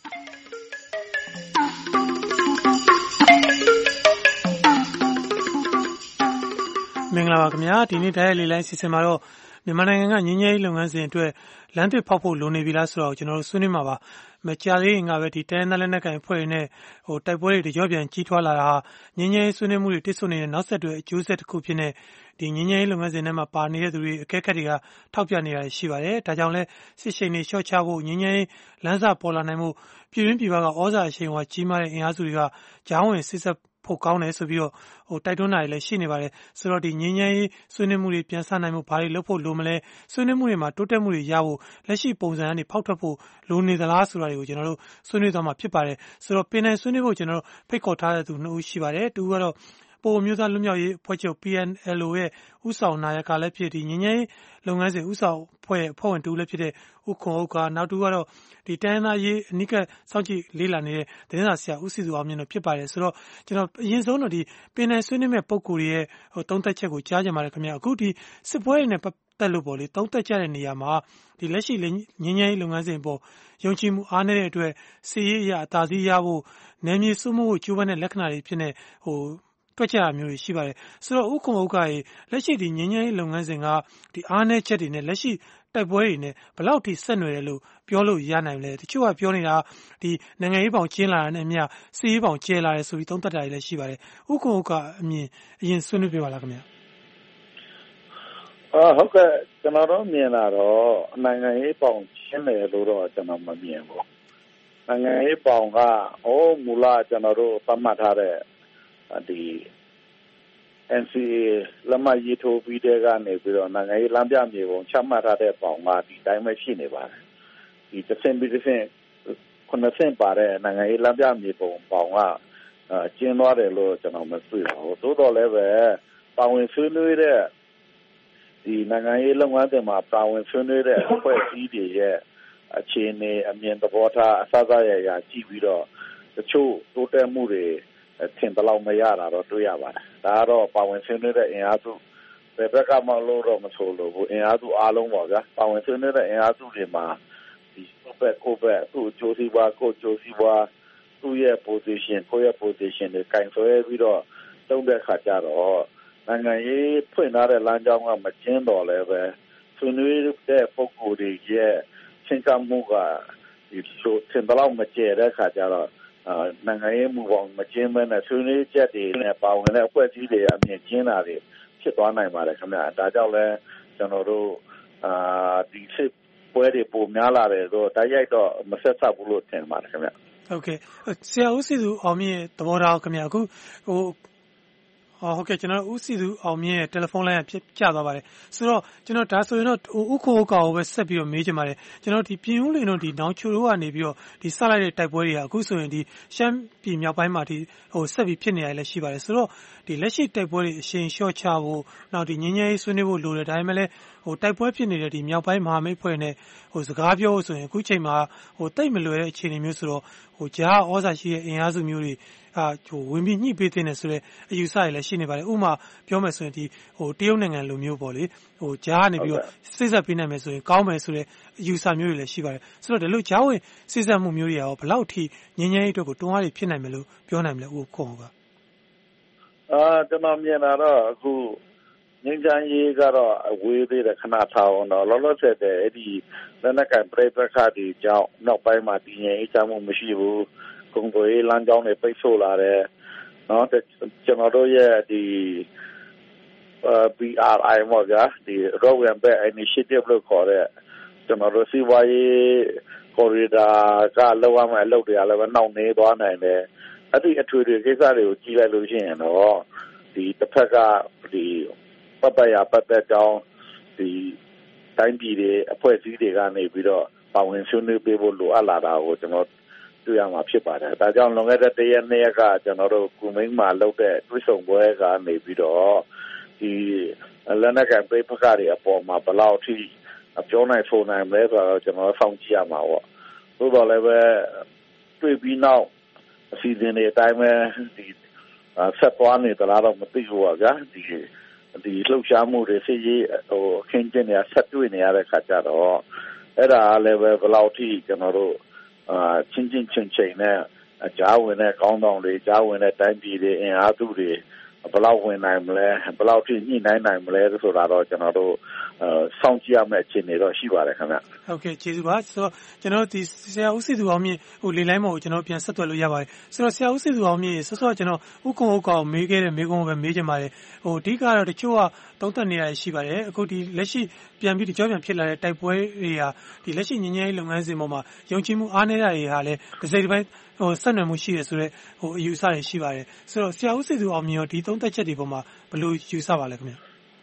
မင်္ဂလာပါခင်ဗျာဒီနေ့ဓာတ်ရိုက်လေးလိုင်းအစီအစဉ်မှာတော့မြန်မာနိုင်ငံကငြိမ်းချမ်းရေးလုပ်ငန်းစဉ်အတွက်လမ်းသစ်ဖောက်ဖို့လိုနေပြီလားဆိုတော့ကျွန်တော်တို့ဆွေးနွေးမှာပါမကြာသေးခင်ကပဲဒီတိုင်းသားလက်နက်ကိုင်အဖွဲ့တွေနဲ့တိုက်ပွဲတွေတကြော့ပြန်ကြီးထွားလာတာဟာငြိမ်းချမ်းရေးဆွေးနွေးမှုတွေတိစုနေတဲ့နောက်ဆက်တွဲအကျိုးဆက်တစ်ခုဖြစ်နေဒီငြိမ်းချမ်းရေးလုပ်ငန်းစဉ်ထဲမှာပါနေတဲ့သူတွေအကဲခတ်တွေကထောက်ပြနေတာရှိပါတယ်ဒါကြောင့်လဲစစ်ရှိန်တွေလျှော့ချဖို့ငြိမ်းချမ်းရေးလမ်းစာပေါ်လာနိုင်မှုပြည်တွင်းပြည်ပကဩဇာအရှိန်အဝါကြီးမားတဲ့အင်အားစုတွေကကြားဝင်စစ်ဆက်ဖို့ကောင်းတယ်ဆိုပြီးတော့တိုက်တွန်းတာတွေလည်းရှိနေပါတယ်ဆိုတော့ဒီငြိမ်းချမ်းရေးဆွေးနွေးမှုတွေပြန်ဆနိုင်မှုဘာတွေလုပ်ဖို့လိုမလဲဆွေးနွေးမှုတွေမှာတိုးတက်မှုတွေရဖို့လက်ရှိပုံစံကနေဖောက်ထွက်ဖို့လိုနေသလားဆိုတာတွေကိုကျွန်တော်တို့ဆွေးနွေးသွားမှာဖြစ်ပါတယ်ဆိုတော့ပြည်နယ်ဆွေးနွေးဖို့ကျွန်တော်တို့ဖိတ်ခေါ်ထားတဲ့သူ2ဦးရှိပါတယ်တူကတော့ပိုမျိုးသားလွတ်မြောက်ရေးအဖွဲ့ချုပ် PNLO ရဲ့ဥဆောင်နာယကလည်းဖြစ်ဒီငြိမ်းချမ်းရေးလုပ်ငန်းစဉ်ဥဆောင်အဖွဲ့ဝင်တူလည်းဖြစ်တဲ့ဥခွန်ဥက္ကာနောက်တူကတော့ဒီတိုင်းသားရေးအနိကစောင့်ကြည့်လေးလာနေတဲ့သတင်းစာဆရာဦးစီသူအောင်မြင့်တို့ဖြစ်ပါတယ်ဆိုတော့ကျွန်တော်အရင်ဆုံးတော့ဒီပင်နယ်ဆွေးနွေးမဲ့ပုံကိုယ်တွေရဲ့သုံးသက်ချက်ကိုကြားကြပါတယ်ခင်ဗျာအခုဒီစစ်ပွဲတွေနဲ့ပတ်သက်လို့ပေါ့လေသုံးသက်ကြတဲ့နေရာမှာဒီလက်ရှိငြိမ်းချမ်းရေးလုပ်ငန်းစဉ်ပေါ်ယုံကြည်မှုအားနည်းတဲ့အတွက်စီးရေးအရာအသာစီးရဖို့နယ်မြေစုမှုဖို့ကြိုးပမ်းတဲ့လက္ခဏာတွေဖြစ်နေတွက်ကြရမျိုးရှိပါတယ်ဆိုတော့ဥက္ကုံဥက္ကရေလက်ရှိဒီငြိမ်းချမ်းရေးလုပ်ငန်းစဉ်ကဒီအားနည်းချက်တွေနဲ့လက်ရှိတိုက်ပွဲတွေနဲ့ဘယ်လောက်ထိဆက်နွယ်တယ်လို့ပြောလို့ရနိုင်လဲတချို့ကပြောနေတာဒီနိုင်ငံရေးပေါင်ကျင်းလာတာနဲ့အမျှစီးရေးပေါင်ကျဲလာတယ်ဆိုပြီးသုံးသပ်တာတွေလည်းရှိပါတယ်ဥက္ကုံဥက္ကအမြင်အရင်ဆွေးနွေးပြပါလားခင်ဗျာဟုတ်ကဲ့ကျွန်တော်တို့မြင်လာတော့နိုင်ငံရေးပေါင်ကျင်းတယ်လို့တော့ကျွန်တော်မမြင်ဘူးနိုင်ငံရေးပေါင်ကမူလကျွန်တော်တို့သတ်မှတ်ထားတဲ့ဒီ NCA လက်မှတ်ရေးထိုးပြီးတဲ့ကနေပြီးတော့နိုင်ငံရေးလမ်းပြမြေပုံချမှတ်ထားတဲ့ပေါင်ကဒီတိုင်းပဲရှိနေပါတယ်ဒီတစ်ဆင့်ပြီးတစ်ဆင့်9ဆင့်ပါတဲ့နိုင်ငံရေးလမ်းပြမြေပုံပေါင်ကကျင်းသွားတယ်လို့ကျွန်တော်မတွေ့ပါဘူးသို့တော်လည်းပဲပါဝင်ဆွေးနွေးတဲ့ဒီနိုင်ငံရေးလုပ်ငန်းတွေမှာပါဝင်ဆွေးနွေးတဲ့အဖွဲ့အစည်းတွေရဲ့အခြေအနေအမြင်သဘောထားအစစရရကြည့်ပြီးတော့တချို့တိုးတက်မှုတွေထင်သလောက်မရတာတော့တွေ့ရပါတယ်ဒါကတော့ပါဝင်ဆွေးနွေးတဲ့အင်အားစုဘယ်ဘက်ကမှလို့တော့မဆိုလို့ဘူးအင်အားစုအားလုံးပေါ့ဗျာပါဝင်ဆွေးနွေးတဲ့အင်အားစုတွေမှာဒီကိုယ့်ဘက်သူ့အကျိုးစီးပွားကိုယ့်အကျိုးစီးပွားသူ့ရဲ့ position ကိုယ့်ရဲ့ position တွေကင်ဆွဲပြီးတော့တုံးတဲ့ခါကျတော့နိုင်ငံရေးဖွင့်ထားတဲ့လမ်းကြောင်းကမကျင်းတော့လည်းပဲဆွေးနွေးတဲ့ပုံကိုယ်တွေရဲ့ချင်းကမှုကဒီလိုထင်သလောက်မကျဲတဲ့ခါကျတော့နိုင်ငံရေးမူပေါင်းမကျင်းမဲနဲ့ဆွေးနွေးချက်တွေနဲ့ပါဝင်တဲ့အဖွဲ့အစည်းတွေအမြင်ကျင်းတာတွေဖြစ်သွားနိုင်ပါတယ်ခင်ဗျာဒါကြောင့်လဲကျွန်တော်တို့ဒီစစ်ပွဲတွေပုံများလာတယ်တော့တိုက်ရိုက်တော့မဆက်ဆက်ဘူးလို့ထင်ပါတယ်ခင်ဗျာဟုတ်ကဲ့ဆရာဦးစီသူအောင်မြင့်သဘောထားခင်ဗျာအခုဟုတ်ကဲ့ကျွန်တော်ဦးစီသူအောင်မြင့်ရဲ့တယ်လီဖုန်းလိုင်းကပြသွားပါတယ်ဆိုတော့ကျွန်တော်ဒါဆိုရင်တော့ဥက္ကုံဥက္ကာကိုပဲဆက်ပြီးတော့မေးချင်ပါတယ်ကျွန်တော်ဒီပြင်ဦးလင်တို့ဒီနောင်ချိုတို့ကနေပြီးတော့ဒီဆက်လိုက်တဲ့တိုက်ပွဲတွေကအခုဆိုရင်ဒီရှမ်းပြည်မြောက်ပိုင်းမှာဒီဆက်ပြီးဖြစ်နေရတယ်လည်းရှိပါတယ်ဆိုတော့ဒီလက်ရှိတိုက်ပွဲတွေအရှိန်လျှော့ချဖို့နောက်ဒီငြိမ်းချမ်းရေးဆွေးနွေးဖို့လိုတယ်ဒါပေမဲ့လည်းတိုက်ပွဲဖြစ်နေတဲ့ဒီမြောက်ပိုင်းမဟာမိတ်ဖွဲ့နဲ့စကားပြောဖို့ဆိုရင်အခုချိန်မှာတိတ်မလွယ်တဲ့အခြေအနေမျိုးဆိုတော့ကြားဩဇာရှိတဲ့အင်အားစုမျိုးတွေဝင်ပြီးညှိပေးတဲ့ဆိုတဲ့အယူဆတွေလည်းရှိနေပါတယ်ဥပမာပြောမယ်ဆိုရင်ဒီတရုတ်နိုင်ငံလိုမျိုးပေါ့လေကြားကနေပြီးတော့စိတ်ဆက်ပေးနိုင်မယ်ဆိုရင်ကောင်းမယ်ဆိုတဲ့အယူဆမျိုးတွေလည်းရှိပါတယ်ဆိုတော့ဒီလိုကြားဝင်စိတ်ဆက်မှုမျိုးတွေရောဘယ်လောက်ထိငြင်းငြင်းအတွက်ကိုတွန်းအားတွေဖြစ်နိုင်မယ်လို့ပြောနိုင်မလဲဦးခွန်ကကျွန်တော်မြင်တာတော့အခုငင်းချမ်းရေးကတော့အဝေးသေးတယ်ခဏထားအောင်တော့လောလောဆယ်တဲ့အဲ့ဒီလက်နက်ကပြိပခါဒီကြောင့်နောက်ပိုင်းမှာတည်ငြိမ်အေးချမ်းမှုမရှိဘူးကုန်သွယ်ရေးလမ်းကြောင်းတွေပိတ်ဆို့လာတယ်နော်ကျွန်တော်တို့ရဲ့ဒီBRI မှာကဒီ Road and Belt Initiative လို့ခေါ်တဲ့ကျွန်တော်တို့စီးပွားရေး corridor ကလောက်ရမယ်အလုပ်တွေလည်းပဲနှောင့်နှေးသွားနိုင်တယ်အဲ့ဒီအထွေထွေကိစ္စတွေကိုကြီးလိုက်လို့ရှိရင်တော့ဒီတစ်ဖက်ကဒီပတ်သက်ကြောင်းဒီတိုင်းပြည်တွေအဖွဲ့အစည်းတွေကနေပြီးတော့ပါဝင်ဆွေးနွေးပေးဖို့လိုအပ်လာတာကိုကျွန်တော်တွေ့ရမှာဖြစ်ပါတယ်ဒါကြောင့်လွန်ခဲ့တဲ့1 ရက်2 ရက်ကကျွန်တော်တို့ကုမင်းမှာလုပ်တဲ့တွဲဆုံပွဲကနေပြီးတော့ဒီလက်နက်ကပြိပခါတွေအပေါ်မှာဘယ်လောက်ထိပြောနိုင်ဆိုနိုင်မလဲဆိုတော့ကျွန်တော်စောင့်ကြည့်ရမှာပေါ့သို့တော်လည်းပဲတွေ့ပြီးနောက်အစီအစဉ်တွေအတိုင်းပဲဒီဆက်သွားနေသလားတော့မသိဘူးပါဗျာဒီလှုပ်ရှားမှုတွေစစ်ရေးအခင်းကျင်းတွေဆက်တွေ့နေရတဲ့ခါကျတော့အဲ့ဒါလည်းပဲဘယ်လောက်ထိကျွန်တော်တို့ချင်းချင်းနဲ့ကြားဝင်တဲ့ကောင်းဆောင်တွေကြားဝင်တဲ့တိုင်းပြည်တွေအင်အားစုတွေဘယ်လောက်ဝင်နိုင်မလဲဘယ်လောက်ထိညှိနှိုင်းနိုင်မလဲဆိုတာတော့ကျွန်တော်တို့စောင့်ကြည့်ရမယ့်အခြေအနေတော့ရှိပါတယ်ခင်ဗျဟုတ်ကဲ့ကျေးဇူးပါဆိုတော့ကျွန်တော်ဒီဆရာဦးစီသူအောင်မြင့်လေလိုင်းမော်ကိုကျွန်တော်ပြန်ဆက်သွယ်လို့ရပါတယ်ဆိုတော့ဆရာဦးစီသူအောင်မြင့်ဆော့ကျွန်တော်ဥက္ကုံဥက္ကောင်မေးခဲ့တဲ့မေးခွန်းကိုပဲမေးချင်ပါတယ်အဓိကတော့တချို့ကသုံးသပ်နေရရှိပါတယ်အခုဒီလက်ရှိပြန်ပြီးကြောပြန်ဖြစ်လာတဲ့တိုက်ပွဲတွေဟာဒီလက်ရှိငြိမ်းချမ်းရေးလုပ်ငန်းစဉ်ပေါ်မှာယုံကြည်မှုအားနည်းတာတွေဟာလည်းတစ်စိတ်တစ်ပိုင်းဆက်နွယ်မှုရှိတယ်ဆိုတော့အယူဆတွေရှိပါတယ်ဆိုတော့ဆရာဦးစီသူအောင်မြင့်ရောဒီသုံးသပ်ချက်တွေပေါ်မှာဘယ်လိုယူဆပါလဲခင်ဗျ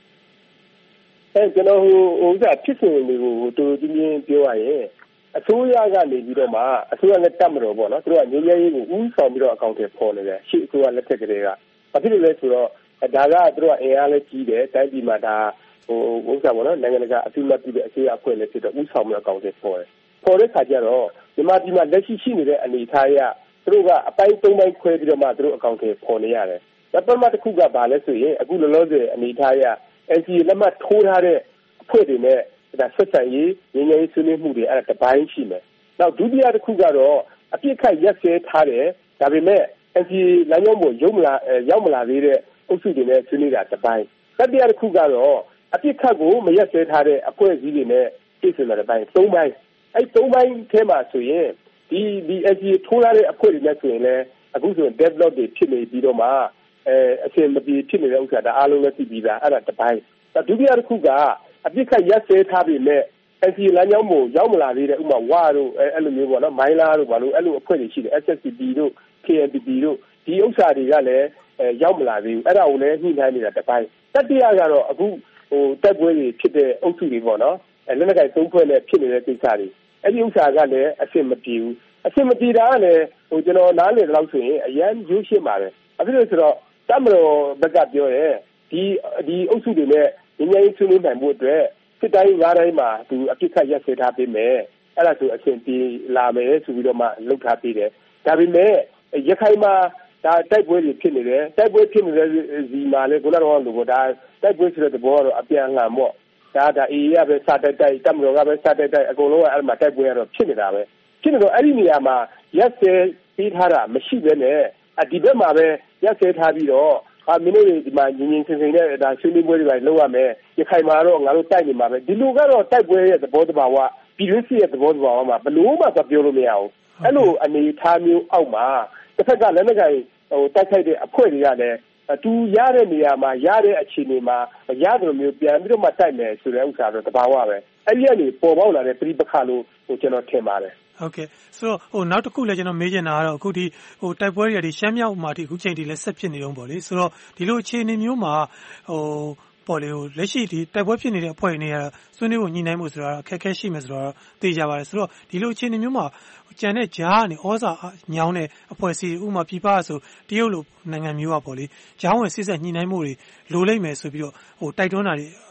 ကျွန်တော်ဖြစ်စဉ်တွေကိုတူတူချင်းချင်းပြောရရင်အစိုးရကနေပြီးတော့မှအစိုးရနဲ့တက်မတော်ပေါ့နော်သူတို့ကငြိမ်းချမ်းရေးကိုဦးဆောင်ပြီးတော့အကောင့်တွေပေါ်နေတယ်ရှေ့အစိုးရလက်ထက်ကလေးကဘာဖြစ်လို့လဲဆိုတော့ဒါကသူတို့ကအင်အားလည်းကြီးတယ်တိုင်းပြည်မှာဒါပေါ့နော်နိုင်ငံတကာအသိအမှတ်ပြုတဲ့အစိုးရအဖွဲ့လည်းဖြစ်တော့ဦးဆောင်ပြီးအကောင့်တွေပေါ်တယ်ပေါ်တဲ့ခါကျတော့မြန်မာပြည်မှာလက်ရှိရှိနေတဲ့အနေအထားအရသူတို့ကအပိုင်း၃ပိုင်းခွဲပြီးတော့မှသူတို့အကောင့်တွေပေါ်နေရတယ်ပထမတစ်ခုကဘာလဲဆိုရင်အခုလောလောဆယ်အနေအထားအရNCA လက်မှတ်ထိုးထားတဲ့အဖွဲ့တွေနဲ့ဒါဆက်ဆံရေးငြိမ်းချမ်းရေးဆွေးနွေးမှုတွေအဲ့ဒါတစ်ပိုင်းရှိမယ်။နောက်ဒုတိယတစ်ခုကတော့အပြစ်ခတ်ရက်စဲထားတယ်ဒါပေမဲ့ NCA လမ်းကြောင်းပေါ်ရောက်မလာသေးတဲ့အုပ်စုတွေနဲ့ဆွေးနွေးတာတစ်ပိုင်း။တတိယတစ်ခုကတော့အပြစ်ခတ်ကိုမရက်စဲထားတဲ့အဖွဲ့အစည်းတွေနဲ့ပြည်စုံတဲ့ပိုင်း၃ပိုင်းအဲ့၃ပိုင်းထဲမှာဆိုရင်ဒီ NCA ထိုးထားတဲ့အဖွဲ့တွေနဲ့ဆိုရင်လည်းအခုဆိုရင် deadlock တွေဖြစ်နေပြီးတော့မှအဆင်မပြေဖြစ်နေတဲ့ဥစ္စာဒါအားလုံးလည်းသိပြီးသားအဲ့ဒါတစ်ပိုင်းဒုတိယတစ်ခုကအပြစ်ခတ်ရက်စဲထားပြီးမဲ့ NCA လမ်းကြောင်းကိုရောက်မလာသေးတဲ့ဥပမာဝါတို့အဲ့လိုမျိုးပေါ့နော်မိုင်းလားတို့ဘာလို့အဲ့လိုအဖွဲ့တွေရှိတယ် SSPP တို့ KNPP တို့ဒီဥစ္စာတွေကလည်းရောက်မလာသေးဘူးအဲ့ဒါကိုလည်းညှိနှိုင်းနေတာတစ်ပိုင်းတတိယကတော့အခုတက်ပွဲတွေဖြစ်တဲ့အုပ်စုတွေပေါ့နော်လက်နက်ကိုင်သုံးဖွဲ့နဲ့ဖြစ်နေတဲ့ကိစ္စတွေအဲ့ဒီဥစ္စာကလည်းအဆင်မပြေဘူးအဆင်မပြေတာကလည်းကျွန်တော်နားလည်တော့ဆိုရင်အရန်ရိုးရှင်းပါတယ်အဲ့ဒီလိုဆိုတော့တမတော်ဘက်ကပြောရဲဒီအုပ်စုတွေနဲ့ငြိမ်းချမ်းရေးဆွေးနွေးနိုင်မှုအတွက်စစ်တိုင်း၅တိုင်းမှာသူအပြစ်ခတ်ရက်စဲထားပေးမယ်အဲ့ဒါဆိုအဆင်ပြေလာမယ်ဆိုပြီးတော့မှလုပ်ထားပေးတယ်ဒါပေမဲ့ရခိုင်မှာဒါတိုက်ပွဲတွေဖြစ်နေတယ်တိုက်ပွဲဖြစ်နေတဲ့ဇီမှာလေခုနကတော့လို့ဒါတိုက်ပွဲဆိုတဲ့သဘောကတော့အပြန်အလှန်ပေါ့ဒါအေးရပဲစတိုက်တမတော်ကပဲစတိုက်အကုန်လုံးကအဲ့မှာတိုက်ပွဲကတော့ဖြစ်နေတာပဲဖြစ်နေတော့အဲ့ဒီနေရာမှာရက်စဲပေးထားတာမရှိဘဲနဲ့ဒီဘက်မှာပဲရက်စဲထားပြီးတော့မင်းတို့ဒီမှာငင်းငင်းစင်စင်နဲ့ဒါဆွေးနွေးပွဲတွေလုပ်ရမယ်ရခိုင်မှာတော့ငါတို့တိုက်နေမှာပဲဒီလိုကတော့တိုက်ပွဲရဲ့သဘောတဘာဝပြည်တွင်းစစ်ရဲ့သဘောတဘာဝမှာဘလို့မှပြောလို့မရဘူးအဲ့လိုအနေထားမျိုးအောက်မှာတစ်ဖက်ကလက်နက်ကိုင်တိုက်ခိုက်တဲ့အဖွဲ့တွေကလည်းသူရတဲ့နေရာမှာရတဲ့အခြေအနေမှာရတယ်လို့မျိုးပြန်ပြီးတော့မှတိုက်မယ်ဆိုတဲ့ဥစ္စာတော့တဘာဝပဲအဲ့ဒီကနေပေါ်ပေါက်လာတဲ့ပြိပခါလို့ကျွန်တော်ထင်ပါတယ်ဟုတ်ကဲ့ဆိုတော့နောက်တစ်ခုလည်းကျွန်တော်မေးချင်တာကတော့အခုဒီတိုက်ပွဲတွေရှမ်းမြောက်မှာဒီအခုချိန်ထိလည်းဆက်ဖြစ်နေတော့ပေါ့လေဆိုတော့ဒီလိုအခြေအနေမျိုးမှာပေါ်လေလက်ရှိဒီတိုက်ပွဲဖြစ်နေတဲ့အဖွဲ့တွေနဲ့ဆွေးနွေးဖို့ညှိနှိုင်းမှုဆိုတာအခက်အခဲရှိမယ်ဆိုတော့သိကြပါတယ်ဆိုတော့ဒီလိုအခြေအနေမျိုးမှာကြံတဲ့ကြားကနေဩဇာညောင်းတဲ့အဖွဲ့အစည်းဥပမာပြည်ပဆိုတရုတ်လိုနိုင်ငံမျိုးอ่ะပေါ့လေဂျောင်းဝင်စစ်ဆက်ညှိနှိုင်းမှုတွေလိုလိမ့်မယ်ဆိုပြီးတော့တိုက်တွန်းတာတွေ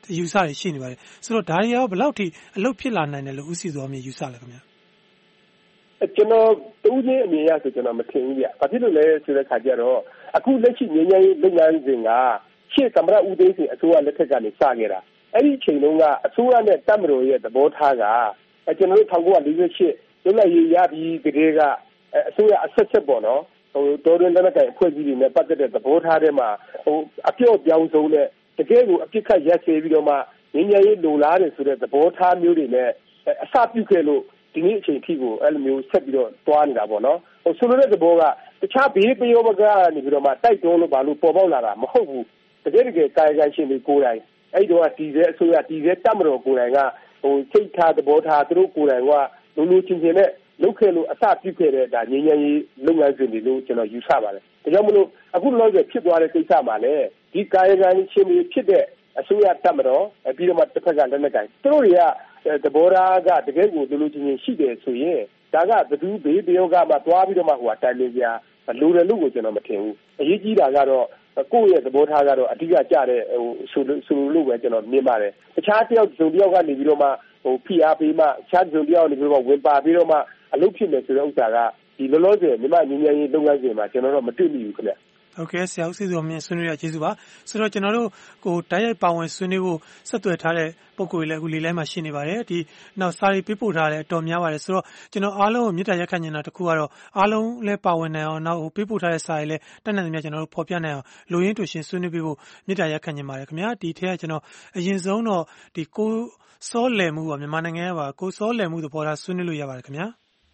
ယူဆတွေရှိနေပါတယ်ဆိုတော့ဒါတွေရောဘယ်လောက်ထိအလုပ်ဖြစ်လာနိုင်တယ်လို့ဦးစီစောမြင့်ယူဆလဲခင်ဗျာကျွန်တော်တူးချင်းအမြင်ရဆိုကျွန်တော်မထင်ဘူးဗျ။ဘာဖြစ်လို့လဲဆိုတဲ့ခါကျတော့အခုလက်ရှိငြိမ်းချမ်းရေးလုပ်ငန်းစဉ်ကရှေ့သမ္မတဦးသိန်းစိန်အစိုးရလက်ထက်ကနေစခဲ့တာ။အဲ့ဒီအချိန်တုန်းကအစိုးရနဲ့တပ်မတော်ရဲ့သဘောထားကကျွန်တော်တို့1948လွတ်လပ်ရေးရပြီးကတည်းကအစိုးရအဆက်ဆက်ပေါ့နော်တော်တွင်လက်နက်ကိုင်အဖွဲ့အစည်းတွေနဲ့ပတ်သက်တဲ့သဘောထားတွေမှာအပြော့ပြောင်းဆုံးနဲ့တကယ်ကိုအပြစ်ခတ်ရက်စေပြီးတော့မှငြိမ်းချမ်းရေးလိုလားတယ်ဆိုတဲ့သဘောထားမျိုးတွေနဲ့အစပြုခဲ့လို့ဒီနေ့အချိန်ထိကိုအဲ့လိုမျိုးဆက်ပြီးတော့တွားနေတာပေါ့နော်ဆိုလိုတဲ့သဘောကတခြားဘေးပယောမကနေပြီးတော့မှတိုက်တွန်းလို့ဘာလို့ပေါ်ပေါက်လာတာမဟုတ်ဘူးတကယ်ကာယကံရှင်တွေကိုယ်တိုင်အဲ့တော့ဒီစဲအစိုးရဒီစဲတပ်မတော်ကိုယ်တိုင်ကစိတ်ထားသဘောထားသူတို့ကိုယ်တိုင်ကလူလူချင်းချင်းနဲ့လုပ်ခဲ့လို့အစပြုခဲ့တဲ့ဒါငြိမ်းချမ်းရေးလုပ်ငန်းစဉ်တွေလို့ကျွန်တော်ယူဆပါတယ်ဒါကြောင့်မလို့အခုလောလောဆယ်ဖြစ်သွားတဲ့ကိစ္စမှာလည်းဒီကာယကံရှင်တွေဖြစ်တဲ့အစိုးရတပ်မတော်ပြီးတော့မှတစ်ဖက်ကလက်နက်ကိုင်သူတို့တွေကသဘောထားကတကယ်ကိုလူလူချင်းချင်းရှိတယ်ဆိုရင်ဒါကဘယ်သူဘေးပယောကမှတွားပြီးတော့မှတိုင်ပင်ကြလိုတယ်လို့ကိုကျွန်တော်မထင်ဘူးအရေးကြီးတာကတော့ကိုယ့်ရဲ့သဘောထားကတော့အဓိကကြတဲ့ဆိုလို့ပဲကျွန်တော်မြင်ပါတယ်တခြားတယောက်ကနေပြီးတော့မှဖိအားပေးမှတခြားတယောက်နေပြီးတော့ဝင်ပါပြီးတော့မှအလုပ်ဖြစ်မယ်ဆိုတဲ့ဥစ္စာကဒီလောလောဆယ်မြန်မာငြိမ်းချမ်းရေးလုပ်ငန်းစဉ်မှာကျွန်တော်တို့မတွေ့မိဘူးခင်ဗျဟုတ်ကဲ့ဆရာဦးစီစောမြင့်ဆွေးနွေးရကျေးဇူးပါဆိုတော့ကျွန်တော်တို့ကိုတိုက်ရိုက်ပါဝင်ဆွေးနွေးဖို့ဆက်သွယ်ထားတဲ့ပုံကိုယ်လည်းအခုလေးလိုက်မှရှိနေပါတယ်ဒီနောက်စာရီပေးပို့ထားတဲ့အတော်များပါတယ်ဆိုတော့ကျွန်တော်အားလုံးကိုမြစ်တာရက်ခတ်နေတာတခုကတော့အားလုံးလည်းပါဝင်နိုင်အောင်နောက်ပေးပို့ထားတဲ့စာရီလည်းတက်နေတယ်များကျွန်တော်တို့ဖော်ပြနိုင်အောင်လူရင်းတူရှင်ဆွေးနွေးပေးဖို့မြစ်တာရက်ခတ်နေပါတယ်ခင်ဗျာဒီထက်ကကျွန်တော်အရင်ဆုံးတော့ဒီကိုစောလယ်မှုပါမြန်မာနိုင်ငံကပါကိုစောလယ်မှုသဘောထားဆွေးနွေးလို့ရပါတယ်ခင်ဗျာ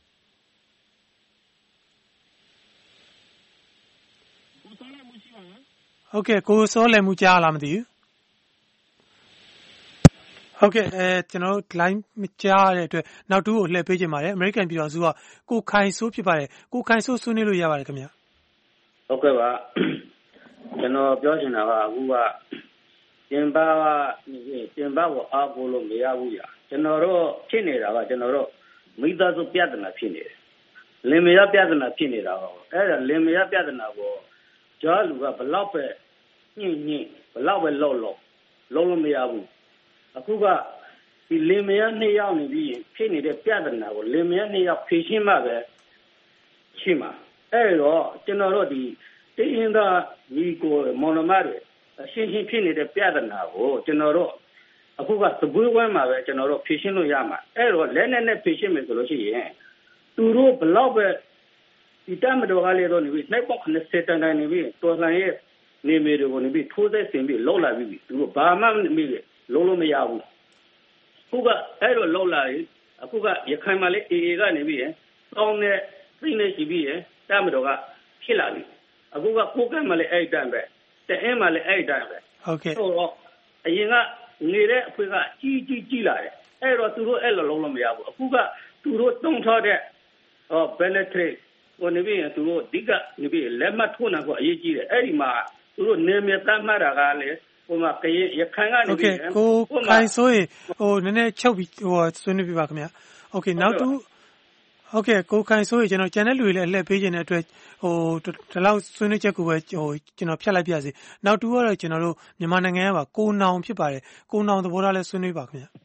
ဟုတ်ကဲ့ကိုစောလယ်မှုကြားလားမသိဘူးဟုတ်ကဲ့ကျွန်တော်တို့ line မကြားတဲ့အတွက်နောက်တူကိုလှည့်ပေးခြင်းပါတယ် American ပြည်တော်စုကကိုခိုင်ဆိုးဖြစ်ပါတယ်ကိုခိုင်ဆိုးဆွေးနွေးလို့ရပါတယ်ခင်ဗျဟုတ်ကဲ့ပါကျွန်တော်ပြောချင်တာကအခုကတင်ပါကိုအားကိုးလို့မရဘူးညာကျွန်တော်တို့ဖြစ်နေတာကကျွန်တော်တို့မိသားစုပြဿနာဖြစ်နေတယ်လင်မယားပြဿနာဖြစ်နေတာပေါ့အဲ့ဒါလင်မယားပြဿနာကိုကြားလူကဘလောက်ပဲညှင်းဘလောက်ပဲလုံးလို့မရဘူးအခုကဒီလင်မယားနှစ်ယောက်နေပြီးဖြစ်နေတဲ့ပြဿနာကိုလင်မယားနှစ်ယောက်ဖြေရှင်းမှပဲရှိမှာအဲ့တော့ကျွန်တော်တို့ဒီတင်းရင်သားညီကိုမောင်နှမတွေရှင်းဖြစ်နေတဲ့ပြဿနာကိုကျွန်တော်တို့အခုကသပွေးဝဲမှာပဲကျွန်တော်တို့ဖြေရှင်းလို့ရမှာအဲ့တော့လက်နဲ့ဖြေရှင်းမယ်ဆိုလို့ရှိရင်သူတို့ဘလောက်ပဲဒီတမတော်ကလေးတော့နေပြီးနိုင်ပေါက်90တန်တိုင်းနေပြီးတော်လှန်ရဲ့နေမေတွေကိုနေပြီးထိုးသက်ဆင်ပြီးလှုပ်လာပြီးသူတို့ဘာမှမမိလေလုံးလို့မရဘူးခုကအဲ့လိုလှုပ်လာရင်အခုကရခိုင်မှာလေအေအေကနေပြီးတောင်းတဲ့သိနေရှိပြီးတမတော်ကဖြစ်လာပြီအခုကကိုကတ်မှာလေအဲ့တန်းပဲတဲမှာလေအဲ့တန်းပဲဟုတ်ကဲ့ဆိုတော့အရင်ကနေတဲ့အဖွဲ့ကကြီးလာတယ်အဲ့တော့သူတို့အဲ့လိုလုံးလို့မရဘူးအခုကသူတို့တုံးထားတဲ့benefit ကိုနေပြီးသူတို့ဒီကနေပြီးလက်မှတ်ထိုးနိုင်ဖို့အရေးကြီးတယ်အဲ့ဒီမှာသူတို့နေမြတ်တမ်းမှတ်တာကလည်းဟိုမှာရခိုင်ကနေပြီးကိုခိုင်ဆိုရင်နည်းနည်းချုပ်ပြီးဆွေးနွေးပြပါခင်ဗျာโอเคနောက်တူဟုတ်ကဲ့ကိုခိုင်ဆိုရင်ကျွန်တော်ကျန်တဲ့လူတွေလည်းအလှည့်ပေးခြင်းတဲ့အတွက်ဒီလောက်ဆွေးနွေးချက်ကိုပဲကျွန်တော်ဖြတ်လိုက်ပြစီနောက်တူကတော့ကျွန်တော်တို့မြန်မာနိုင်ငံကပါကိုနောင်ဖြစ်ပါတယ်ကိုနောင်သဘောထားလည်းဆွေးနွေးပါခင်ဗျာ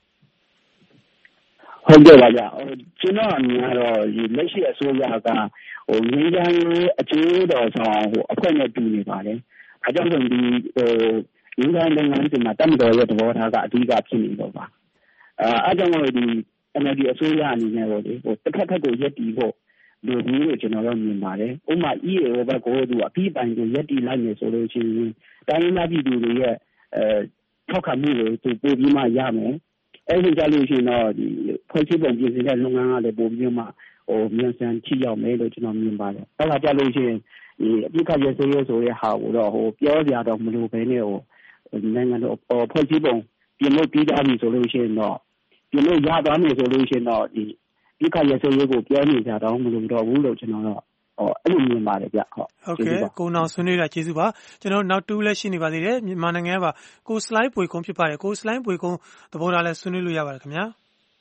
ဟုတ်ကဲ့ပါဗျကျွန်တော်အမြင်ကတော့ဒီလက်ရှိအစိုးရကငင်းချမ်းရေးအကျိုးတော်ဆောင်အဖွဲ့နဲ့တူနေပါတယ်။အကြောင်းဆိုဒီငင်းချမ်းလုပ်ငန်းစဉ်မှာတမတော်ရဲ့သဘောထားကအဓိကဖြစ်နေတော့ပါ။အဲကြောင့်မို့ဒီ NLD အစိုးရအနေနဲ့ပေါ့လေတစ်ခါကိုရက်တီဖို့လူမျိုးကိုကျွန်တော်တို့မြင်ပါတယ်။ဥပမာ EAO ဘက်ကိုသူအပြီးပိုင်ကိုရက်တီလိုက်နေဆိုလို့ရှိရင်တိုင်းရင်းသားပြည်သူတွေရဲ့ထောက်ခံမှုကိုသူပို့ပြီးမှရမယ်။အဲ့ဒီကြလို့ရှိရင်တော့ဒီဖွဲ့စည်းပုံပြင်ဆင်တဲ့လုပ်ငန်းကလည်းပို့ပြီးမှမြန်ဆန်ထိရောက်မယ်လို့ကျွန်တော်မြင်ပါတယ်။အဲ့ဒါကြလို့ရှိရင်ဒီအပြစ်ခတ်ရစေးဆိုတဲ့ဟာကိုတော့ပြောစရာတော့မလိုဘဲနဲ့နိုင်ငံတော်ဖွဲ့စည်းပုံပြင်လို့ပြီးသားပြီဆိုလို့ရှိရင်တော့ပြင်လို့ရသွားပြီဆိုလို့ရှိရင်တော့ဒီပြစ်ခတ်ရစေးကိုပြောနေကြတော့မလိုတော့ဘူးလို့ကျွန်တော်တော့အဲ့လိုမြင်ပါတယ်ဗျဟုတ်ကဲ့ကိုနောင်ဆွေးနွေးတာကျေးဇူးပါကျွန်တော်နောက်တူးလည်းရှိနေပါသေးတယ်မြန်မာနိုင်ငံကပါကိုစလိုက်ပွေကုန်းဖြစ်ပါတယ်ကိုစလိုက်ပွေကုန်းသဘောထားလည်းဆွေးနွေးလို့ရပါတယ်ခင်ဗျာ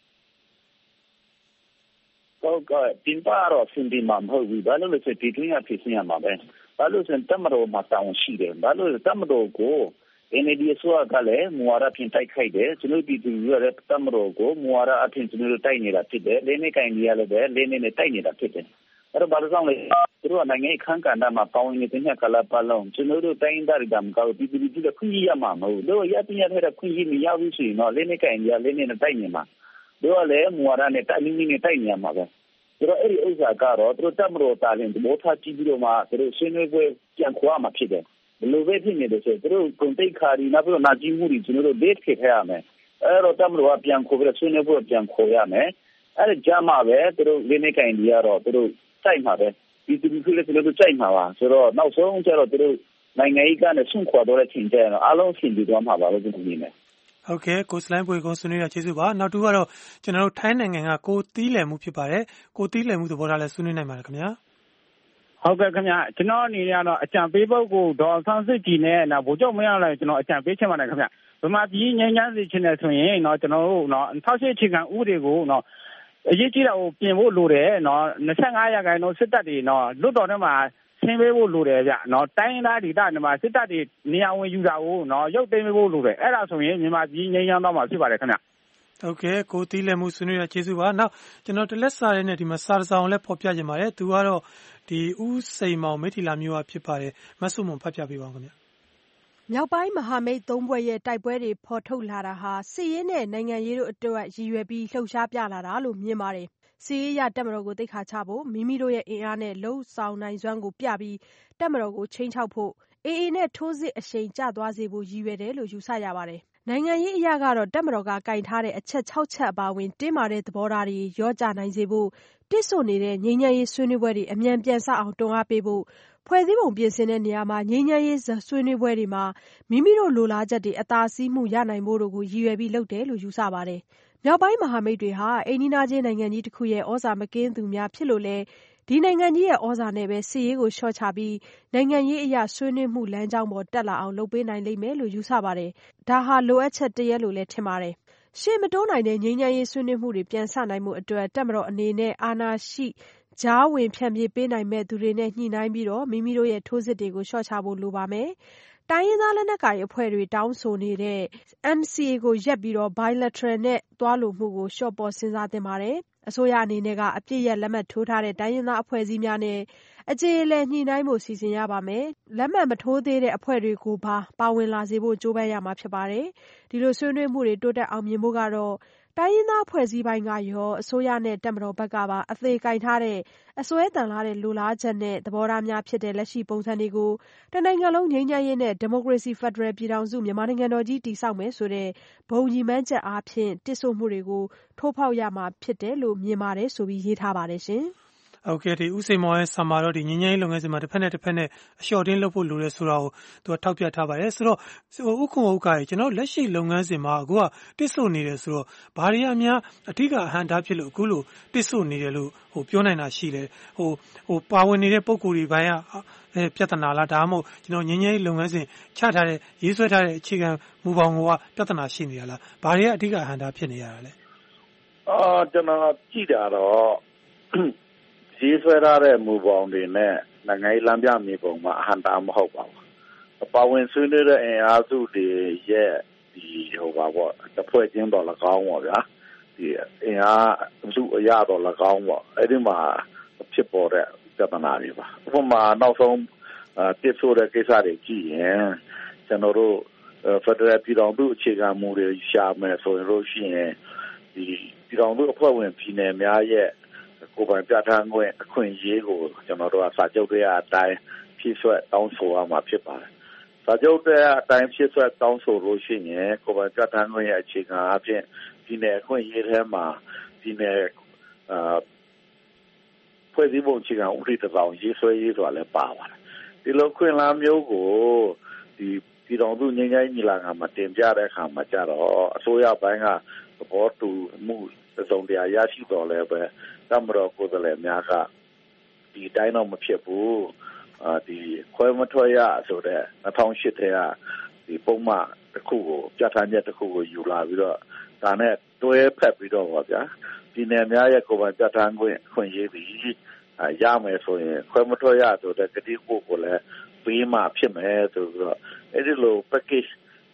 ဟုတ်ကဲ့တင်ပါတော့စင်ဒီမှာမဟုတ်ဘူးဘာလို့လဲဆိုဒီတွင်းရဖြစ်စင်ရမှာပဲဘာလို့ဆိုတမတော်မှာတောင်းရှိတယ်ဘာလို့တမတော်ကို NLD အစိုးရကလည်းမူဝါဒဖြင့်တိုက်ခိုက်တယ်ကျွန်တော်ပြည်သူတွေကလည်းတပ်မတော်ကိုမူဝါဒအဖြစ်ကျွန်တော်တိုက်နေတာဖြစ်တယ်လက်နက်ကင်တွေကလည်းလက်နက်နဲ့တိုက်နေတာဖြစ်တယ်အဲ့တော့ဘာလို့လဲသူတို့ကနိုင်ငံအခမ်းကဏ္ဍမှာပေါင်းနေတဲ့ညကလာပါလုံးကျွန်တော်တို့တိုင်းဒေသတွေကမကောက်ပြည်သူတွေကခွင့်ရမှာမဟုတ်လို့ရပြရတဲ့ခွင့်ရမရဘူးဆိုရင်တော့လက်နက်ကင်တွေကလက်နက်နဲ့တိုက်နေမှာတို့ကလည်းမူဝါဒနဲ့တိုက်နေတိုက်နေမှာပဲဆိုတော့အဲ့ဒီဥစ္စာကတော့သူတို့တပ်မတော်တာရင်ဘောထားကြည့်ပြီးတော့မှသူတို့ရှင်းနေပွဲပြန်ခွာမှာဖြစ်တယ်ဘယ်လိုပဲဖြစ်နေတယ်ဆိုသူတို့ကုန်တိတ်ခါရီနောက်ပြီးတော့နာကြီးမှုတွေကျွန်တော်တို့ date ခေထားရမယ်အဲ့တော့တပ်မတော်ကပြန်ခေါ်ပြီးတော့ရှင်းနေပွဲပြန်ခေါ်ရမယ်အဲ့ဒါကြမှာပဲသူတို့လက်နက်ကင်တွေကတော့သူတို့တိုက်မှာပဲဒီသူတွေလည်းသူတို့တိုက်မှာပါဆိုတော့နောက်ဆုံးကျတော့သူတို့နိုင်ငံရေးကနေဆွန့်ခွာတော့တဲ့ချိန်ကျရင်အားလုံးဆင်ပြီးတော့မှာပါလို့ကျွန်တော်မြင်တယ်ဟုတ်ကဲ့ကိုစလိုင်းပွေကုန်းဆွေးနွေးရကျေးဇူးပါနောက်တစ်ခုကတော့ကျွန်တော်တို့ထိုင်းနိုင်ငံကကိုတီးလည်မှုဖြစ်ပါတယ်ကိုတီးလည်မှုသဘောထားလဲဆွေးနွေးနိုင်ပါတယ်ခင်ဗျာဟုတ်ကဲ့ခင်ဗျာကျွန်တော်အနေနဲ့ကတော့အကြံပေးပုဂ္ဂိုလ်ဒေါ်ဆန်းစစ်ကြည်နဲ့ဗိုလ်ချုပ်မင်းအောင်လှိုင်ကျွန်တော်အကြံပေးချင်ပါတယ်ခင်ဗျာဗမာပြည်ငြိမ်းချမ်းစေချင်တယ်ဆိုရင်ကျွန်တော်တို့2008အခြေခံဥပဒေကိုအရေးကြီးတာကိုပြင်ဖို့လိုတယ်25ရာခိုင်နှုန်းစစ်တပ်တွေလွတ်တော်ထဲမှာဆင်းပေးဖို့လိုတယ်ဗျတိုင်းရင်းသားဒေသတွေမှာစစ်တပ်တွေနေရာဝင်ယူတာကိုရုပ်သိမ်းပေးဖို့လိုတယ်အဲ့ဒါဆိုရင်မြန်မာပြည်ငြိမ်းချမ်းသွားမှာဖြစ်ပါတယ်ခင်ဗျဟုတ်ကဲ့ကိုတီးလည်းမှုဆွေးနွေးရကျေးဇူးပါနောက်ကျွန်တော်တလက်စာရဲနဲ့ဒီမှာစာဆောင်လည်းဖော်ပြခြင်းပါတယ်သူကတော့ဒီဦးစိန်မောင်မိထီလာမျိုးဖြစ်ပါတယ်မဆုမွန်ဖတ်ပြပေးပါဦးခင်ဗျမြောက်ပိုင်းမဟာမိတ်3ဘွဲ့ရဲ့တိုက်ပွဲတွေဖော်ထုတ်လာတာဟာစစ်ရေးနဲ့နိုင်ငံရေးတို့အတွက်ရည်ရွယ်ပြီးလှုပ်ရှားပြလာတာလို့မြင်ပါတယ်။စစ်ရေးရတပ်မတော်ကိုသိက္ခာချဖို့မိမိတို့ရဲ့အင်အားနဲ့လှုပ်ဆောင်နိုင်စွမ်းကိုပြပြီးတပ်မတော်ကိုချိန်ချောက်ဖို့ AA နဲ့ထိုးစစ်အရှိန်ကျသွားစေဖို့ရည်ရွယ်တယ်လို့ယူဆရပါတယ်။နိုင်ငံရေးအရကတော့တပ်မတော်ကကင်ထားတဲ့အချက်6ချက်အပါအဝင်တင်းမာတဲ့သဘောထားတွေရောကြနိုင်စေဖို့တစ်ဆို့နေတဲ့ငြိမ်းချမ်းရေးဆွေးနွေးပွဲတွေအမြန်ပြန်စအောင်တွန်းအားပေးဖို့ဖွဲ့စည်းပုံပြင်ဆင်တဲ့နေရာမှာငြိမ်းချမ်းရေးဆွေးနွေးပွဲတွေမှာမိမိတို့လိုလားချက်တွေအသာစီးမှုရနိုင်ဖို့တို့ကိုရည်ရွယ်ပြီးလုပ်တယ်လို့ယူဆပါတယ်။မြောက်ပိုင်းမဟာမိတ်တွေဟာအိမ်နီးနားချင်းနိုင်ငံကြီးတစ်ခုရဲ့ဩဇာမကင်းသူများဖြစ်လို့လဲဒီနိုင်ငံကြီးရဲ့ဩဇာနဲ့ပဲစစ်ရေးကိုလျှော့ချပြီးနိုင်ငံရေးအရဆွေးနွေးမှုလမ်းကြောင်းပေါ်တက်လာအောင်လုပ်ပေးနိုင်လိမ့်မယ်လို့ယူဆပါတယ်။ဒါဟာလိုအပ်ချက်တရက်လို့လည်းထင်ပါတယ်။ရှေ့မတိုးနိုင်တဲ့ငြိမ်းချမ်းရေးဆွေးနွေးမှုတွေပြန်စနိုင်မှုအတွက်တပ်မတော်အနေနဲ့အာဏာရှိကြားဝင်ဖြန့်ဖြေပေးနိုင်မဲ့သူတွေနဲ့ညှိနှိုင်းပြီးတော့မိမိတို့ရဲ့ထိုးစစ်တွေကိုလျှော့ချဖို့လိုပါမယ်။တိုင်းရင်းသားလက်နက်ကိုင်အဖွဲ့တွေတောင်းဆိုနေတဲ့ NCA ကိုရပ်ပြီးတော့ bilateral နဲ့သွားလိုမှုကိုလျှော့ပေါ့စဉ်းစားသင့်ပါတယ်။အစိုးရအနေနဲ့ကအပြစ်ရလက်မှတ်ထိုးထားတဲ့တိုင်းရင်းသားအဖွဲ့အစည်းများနဲ့အကြေအလည်ညှိနှိုင်းဖို့စီစဉ်ရပါမယ်။လက်မှတ်မထိုးသေးတဲ့အဖွဲ့တွေကိုပါဝင်လာစေဖို့ကြိုးပမ်းရမှာဖြစ်ပါတယ်။ဒီလိုဆွေးနွေးမှုတွေတိုးတက်အောင်မြင်ဖို့ကတော့တိုင်းရင်းသားအဖွဲ့အစည်းပိုင်းကရောအစိုးရနဲ့တပ်မတော်ဘက်ကပါအသေးကင်ထားတဲ့အစွဲတန်လာတဲ့လိုလားချက်နဲ့သဘောထားများဖြစ်တဲ့လက်ရှိပုံစံတွေကိုတနိုင်ငံလုံးငြိမ်းချမ်းရေးနဲ့ဒီမိုကရေစီဖက်ဒရယ်ပြည်ထောင်စုမြန်မာနိုင်ငံတော်ကြီးတည်ဆောက်မယ်ဆိုတဲ့ဘုံညီမှန်းချက်အားဖြင့်တစ်ဆို့မှုတွေကိုထိုးဖောက်ရမှာဖြစ်တယ်လို့မြင်ပါတယ်ဆိုပြီးရေးထားပါတယ်ရှင်။ဟုတ်ကဲ့ဒီဦးစိန်မောင်ရဲ့ဆာမာတော့ဒီငင်းငင်းလုပ်ငန်းစဉ်မှာတစ်ဖက်နဲ့အလျှော့တင်းလုပ်ဖို့လိုတယ်ဆိုတာကိုသူကထောက်ပြထားပါတယ်ဆိုတော့ဥက္ကုံဥက္ကာကျွန်တော်လက်ရှိလုပ်ငန်းစဉ်မှာအခုကတစ်ဆို့နေတယ်ဆိုတော့ဘာတွေအများအထူးကအဟန့်တားဖြစ်လို့အခုလိုတစ်ဆို့နေတယ်လို့ပြောနိုင်တာရှိတယ်ပါဝင်နေတဲ့ပုံကိုယ်တွေဘိုင်းကပြဿနာလားဒါမှမဟုတ်ကျွန်တော်ငင်းငင်းလုပ်ငန်းစဉ်ချထားတဲ့ရေးဆွဲထားတဲ့အခြေခံမူပေါင်းကပြဿနာရှိနေရလားဘာတွေကအထူးကအဟန့်တားဖြစ်နေရတာလဲကျွန်တော်ကြည့်တာတော့ရေးဆွဲထားတဲ့မူပေါင်းတွေနဲ့နိုင်ငံရေးလမ်းပြမြေပုံမှာအဟန့်တားမဟုတ်ပါဘူးပါဝင်ဆွေးနွေးတဲ့အင်အားစုတွေရဲ့ဒီတစ်ဖွဲ့ချင်းတော့၎င်းပေါ့ဗျာဒီအင်အားစုအရတော့၎င်းပေါ့အဲ့ဒီမှာဖြစ်ပေါ်တဲ့ပြဿနာတွေပါဥပမာနောက်ဆုံးတစ်ဆိုတဲ့ကိစ္စတွေကြည့်ရင်ကျွန်တော်တို့ဖက်ဒရယ်ပြည်ထောင်စုအခြေခံမူတွေရှာမယ်ဆိုရင်လို့ရှိရင်ဒီပြည်ထောင်စုအဖွဲ့ဝင်ပြည်နယ်များရဲ့ကိုယ်ပိုင်ပြဋ္ဌာန်းခွင့်အခွင့်အရေးကိုကျွန်တော်တို့ကစာချုပ်တွေအတိုင်းဖြည့်ဆွတ်တောင်းဆိုရမှာဖြစ်ပါတယ်။စာချုပ်တွေအတိုင်းဖြည့်ဆွတ်တောင်းဆိုလို့ရှိရင်ကိုယ်ပိုင်ပြဋ္ဌာန်းခွင့်ရဲ့အခြေခံအဖြစ်ပြည်နယ်အခွင့်အရေးထဲမှာပြည်နယ်ဖွဲ့စည်းပုံအခြေခံဥပဒေတစ်စောင်ရေးဆွဲရေးဆိုတာလည်းပါပါတယ်။ဒီလိုခွင့်လမ်းမျိုးကိုဒီပြည်တော်စုငြိမ်းချမ်းရေးညီလာခံမှာတင်ပြတဲ့အခါမှာကြတော့အစိုးရပိုင်းကသဘောတူမှုစုံတရားရရှိတော်လဲပဲတမတော်ကိုယ်စားလှယ်များကဒီတိုင်းတော့မဖြစ်ဘူးဒီခွဲမထွက်ရဆိုတဲ့2008ထဲကဒီပုံမှန်တစ်ခုကိုပြဋ္ဌာန်းချက်တစ်ခုကိုယူလာပြီးတော့ဒါနဲ့တွဲဖက်ပြီးတော့ပါဗျာပြည်နယ်များရဲ့ကိုယ်ပိုင်ပြဋ္ဌာန်းခွင့်ရေးပြီးရမယ်ဆိုရင်ခွဲမထွက်ရဆိုတဲ့ကတိကိုလည်းပေးမှဖြစ်မယ်ဆိုတော့အဲ့ဒီလို package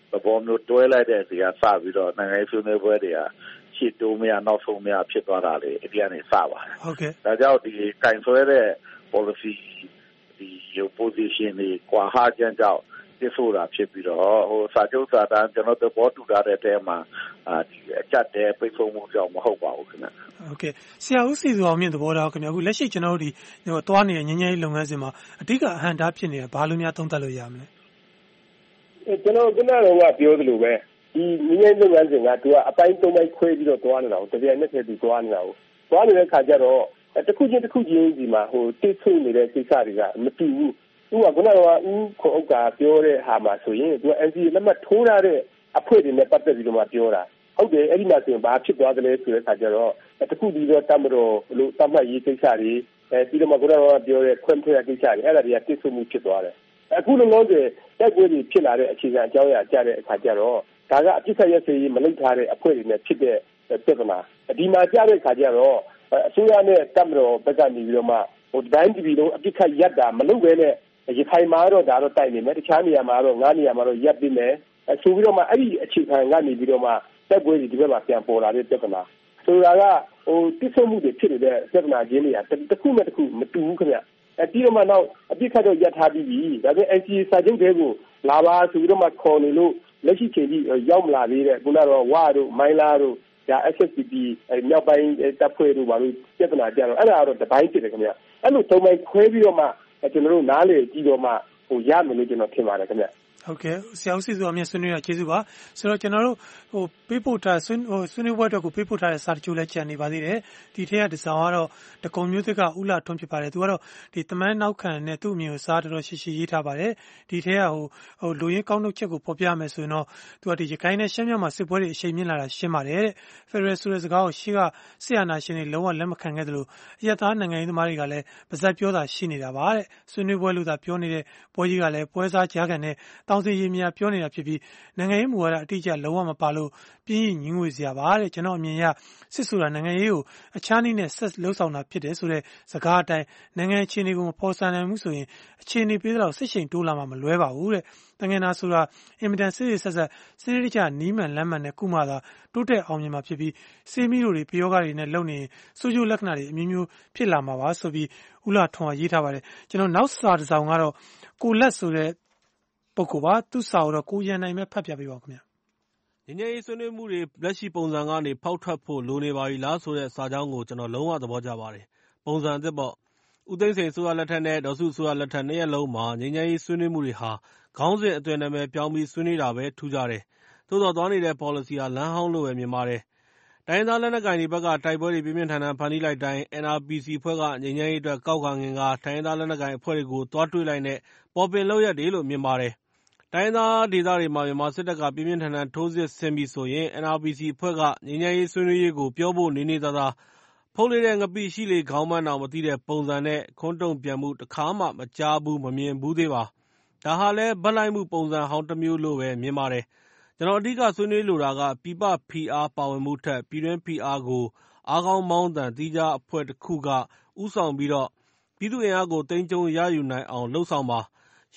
သဘောမျိုးတွဲလိုက်တဲ့စီကစပြီးတော့နိုင်ငံရေးဆွေးနွေးပွဲတွေကရှေ့တိုးမရနောက်ဆုံးမရဖြစ်သွားတာလေအဒီကနေစပါတယ်ဟုတ်ကဲ့ဒါကြောင့်ဒီကင်ဆွဲတဲ့ policy ဒီ position တွေကွာဟခြင်းကြောင့်ပြဆိုတာဖြစ်ပြီးတော့ဟိုစာချုပ်စာတမ်းကျွန်တော်သဘောတူထားတဲ့အထဲမှာဒီအကြက်တဲ့ပိတ်ဆို့မှုကြောင့်မဟုတ်ပါဘူးခင်ဗျဟုတ်ကဲ့ဆရာဦးစီသူအောင်မြင့်သဘောထားခင်ဗျအခုလက်ရှိကျွန်တော်တို့ဒီသွားနေတဲ့ငြိမ်းချမ်းရေးလုပ်ငန်းစဉ်မှာအဓိကအဟန့်တားဖြစ်နေတာဘာလို့များသုံးသပ်လို့ရမလဲကျွန်တော်ကပြောသလိုပဲဒီငြိမ်းချမ်းရေးလုပ်ငန်းစဉ်ကသူကအပိုင်း၃ပိုင်းခွဲပြီးတော့သွားနေတာကိုတပြိုင်နက်တည်းသူသွားနေတာကိုသွားနေတဲ့ခါကျတော့တစ်ခုချင်းဒီမှာတိတ်ဆိတ်နေတဲ့ကိစ္စတွေကမတူဘူးသူကခုနကဦးခေါ်ဥက္ကာပြောတဲ့ဟာမှာဆိုရင်သူက NCA လက်မှတ်ထိုးထားတဲ့အဖွဲ့တွေနဲ့ပတ်သက်ပြီးတော့မှပြောတာဟုတ်တယ်အဲ့ဒီမှာဆိုရင်ဘာဖြစ်သွားသလဲဆိုတဲ့အခါကျတော့တခုဒီတော့တတ်မတော်လို့တတ်မှတ်ရေးကိစ္စတွေပြီးတော့မှခုနကပြောတဲ့ခွင့်ထွက်ကိစ္စတွေအဲ့ဒါတွေကတိတ်ဆိတ်မှုဖြစ်သွားတယ်အခုလုံးလုံးဆိုတိုက်ပွဲတွေဖြစ်လာတဲ့အခြေခံအကြောင်းအရာကြတဲ့အခါကျတော့ဒါကအပြစ်ဆက်ရစေးမလုပ်ထားတဲ့အဖွဲ့တွေနဲ့ဖြစ်တဲ့ပြဿနာဒီမှာကြတဲ့အခါကျတော့အစိုးရနဲ့တတ်မတော်ဘက်ကနေပြီးတော့မှတိုင်းပြည်လုံးအပြစ်ခတ်ရပ်တာမလုပ်ဘဲနဲ့ရခိုင်မှာတော့ဒါတော့တိုက်နေမယ်တခြားနေရာမှာတော့9နေရာမှာတော့ရပ်ပြီးမယ်ဆိုပြီးတော့မှအဲ့ဒီအခြေခံကနေပြီးတော့မှတက်ပွဲဒီဘက်မှာပြန်ပေါ်လာတဲ့ပြဿနာဆိုတာကတိကျမှုတွေဖြစ်နေတဲ့ပြဿနာချင်းတွေကတစ်ခုနဲ့တစ်ခုမတူဘူးခင်ဗျပြီးတော့မှနောက်အပြစ်ခတ်တော့ရပ်ထားပြီးပြီဒါပေမဲ့ NCA စာချုပ်တွေကိုလာပါဆိုပြီးတော့မှခေါ်နေလို့လက်ရှိချိန်ကြီးရောက်မလာသေးတဲ့ခုနကတော့ဝါတို့မိုင်းလာတို့ဒါ SSPP မြောက်ပိုင်းတပ်ဖွဲ့တို့ဘာလို့ပြဿနာကြတော့အဲ့ဒါကတော့တပိုင်းဖြစ်တယ်ခင်ဗျအဲ့လိုသုံးပိုင်းခွဲပြီးတော့မှကျွန်တော်တို့နားလေကြည့်တော့မှရမယ်လို့ကျွန်တော်ထင်ပါတယ်ခင်ဗျဟုတ်ကဲ့ဆရာဦးစီသူအမြင့်ဆွေးနွေးရကျေးဇူးပါဆိုတော့ကျွန်တော်တို့ပေးပို့ထားဆွေးနွေးပွဲအတွက်ကိုပေးပို့ထားတဲ့စာတချို့လည်းကြံနေပါသေးတယ်ဒီထက်ကဒီစာကတော့တကုံမျိုးသစ်ကဥလာထွန်းဖြစ်ပါတယ်သူကတော့ဒီတမန်နောက်ခံနဲ့သူ့အမြင်ကိုစာတော်တော်ရှိရှိရေးထားပါတယ်ဒီထက်ကလူရင်းကောင်းနှုတ်ချက်ကိုဖော်ပြမယ်ဆိုရင်တော့သူကဒီရခိုင်နဲ့ရှမ်းမြောက်မှာစစ်ပွဲတွေအရှိန်မြင့်လာတာရှင်းပါတယ်တဲ့ဖက်ဒရယ်ဆိုတဲ့စကားကိုရှေ့ကဆရာနာရှင်တွေလုံးဝလက်မခံခဲ့သလိုအရသားနိုင်ငံရေးသမားတွေကလည်းပါဇက်ပြောတာရှိနေတာပါတဲ့ဆွေးနွေးပွဲလို့သာပြောနေတဲ့ပွဲကြီးကလည်းပွဲစားကြားခံနဲ့တောင်စီရေးများပြောနေတာဖြစ်ပြီးနိုင်ငံရေးမူဝါဒအတိအကျလုံးဝမပါလို့ပြင်းရင်ညင်းငွေစရာပါတဲ့ကျွန်တော်အမြင်အရစစ်ဆိုတာနိုင်ငံရေးကိုအခြားနည်းနဲ့ဆက်လှုပ်ဆောင်တာဖြစ်တယ်ဆိုတဲ့စကားအတိုင်းနိုင်ငံအခြေအနေကိုမဖော်ဆန်နိုင်ဘူးဆိုရင်အခြေအနေပေးတော့စစ်ရှိန်တိုးလာမှာမလွဲပါဘူးတဲ့တငင်နာဆိုတာအင်မတန်စစ်စစ်ဆက်စနစ်တကျနီးမှန်လမ်းမှန်နဲ့ကုမှသာတိုးတက်အောင်မြင်မှာဖြစ်ပြီးစေမီတို့တွေပယောဂတွေနဲ့လုံနေစိုးကျိုးလက္ခဏာတွေအမျိုးမျိုးဖြစ်လာမှာပါဆိုပြီးဦးလာထွန်းကရေးထားပါတယ်ကျွန်တော်နောက်စာတစ်စောင်ကတော့ကိုလက်ဆိုတဲ့ပုဂ္ဂိုလ်ပါသူစာကိုတော့ကိုရန်နိုင်မဲ့ဖတ်ပြပေးပါခင်ဗျာငြိမ်းချမ်းရေးဆွေးနွေးမှုတွေလက်ရှိပုံစံကနေဖောက်ထွက်ဖို့လိုနေပါပြီလားဆိုတဲ့စာကြောင်းကိုကျွန်တော်လုံးဝသဘောကျပါတယ်ပုံစံအသစ်ပေါ့ဦးသိန်းစိန်ဆိုရလက်ထက်နဲ့ဒေါ်စုဆိုရလက်ထက်နှစ်ရက်လုံးမှာငြိမ်းချမ်းရေးဆွေးနွေးမှုတွေဟာခေါင်းစဉ်အသွင်နာမည်ပြောင်းပြီးဆွေးနွေးတာပဲထူးကြတယ်သို့တော်သွားနေတဲ့ policy ဟာလမ်းဟောင်းလိုပဲမြင်ပါတယ်တိုင်းသားလက်နက်ကိုင်တွေဘက်ကတိုက်ပွဲတွေပြင်းပြင်းထန်ထန်ဖန်တီးလိုက်တိုင်း NRPC အဖွဲ့ကငြိမ်းချမ်းရေးအတွက်ကောက်ခံငင်ကတိုင်းသားလက်နက်ကိုင်အဖွဲ့တွေကိုသွားတွေ့လိုက်တဲ့ပေါ်ပင်လောက်ရက်တွေလို့မြင်ပါတယ်တိုင်းသားဒေသတွေမှာမြန်မာစစ်တပ်ကပြင်းပြင်းထန်ထန်ထိုးစစ်ဆင်ပြီးဆိုရင် NRPC အဖွဲ့ကငြိမ်းချမ်းရေးဆွေးနွေးရေးကိုပြောဖို့နေနေသာသာဖုတ်လေးတဲ့ငပိရှိလေခေါင်းမန်းတော်မသိတဲ့ပုံစံနဲ့ခွန်းတုံပြန်မှုတစ်ခါမှမကြားဘူးမမြင်ဘူးသေးပါဒါဟာလည်းဗတ်လိုက်မှုပုံစံဟောင်းတစ်မျိုးလို့ပဲမြင်ပါတယ်ကျွန်တော်အဓိကဆွေးနွေးလိုတာကပြည်ပဖိအားပါဝင်မှုထက်ပြည်တွင်းဖိအားကိုအားကောင်းမောင်းတန်တီးခြားအဖွဲ့တစ်ခုကဥဆောင်ပြီးတော့ပြည်သူ့အင်အားကိုသိမ်းကျုံရယူနိုင်အောင်လှုပ်ဆောင်ပါ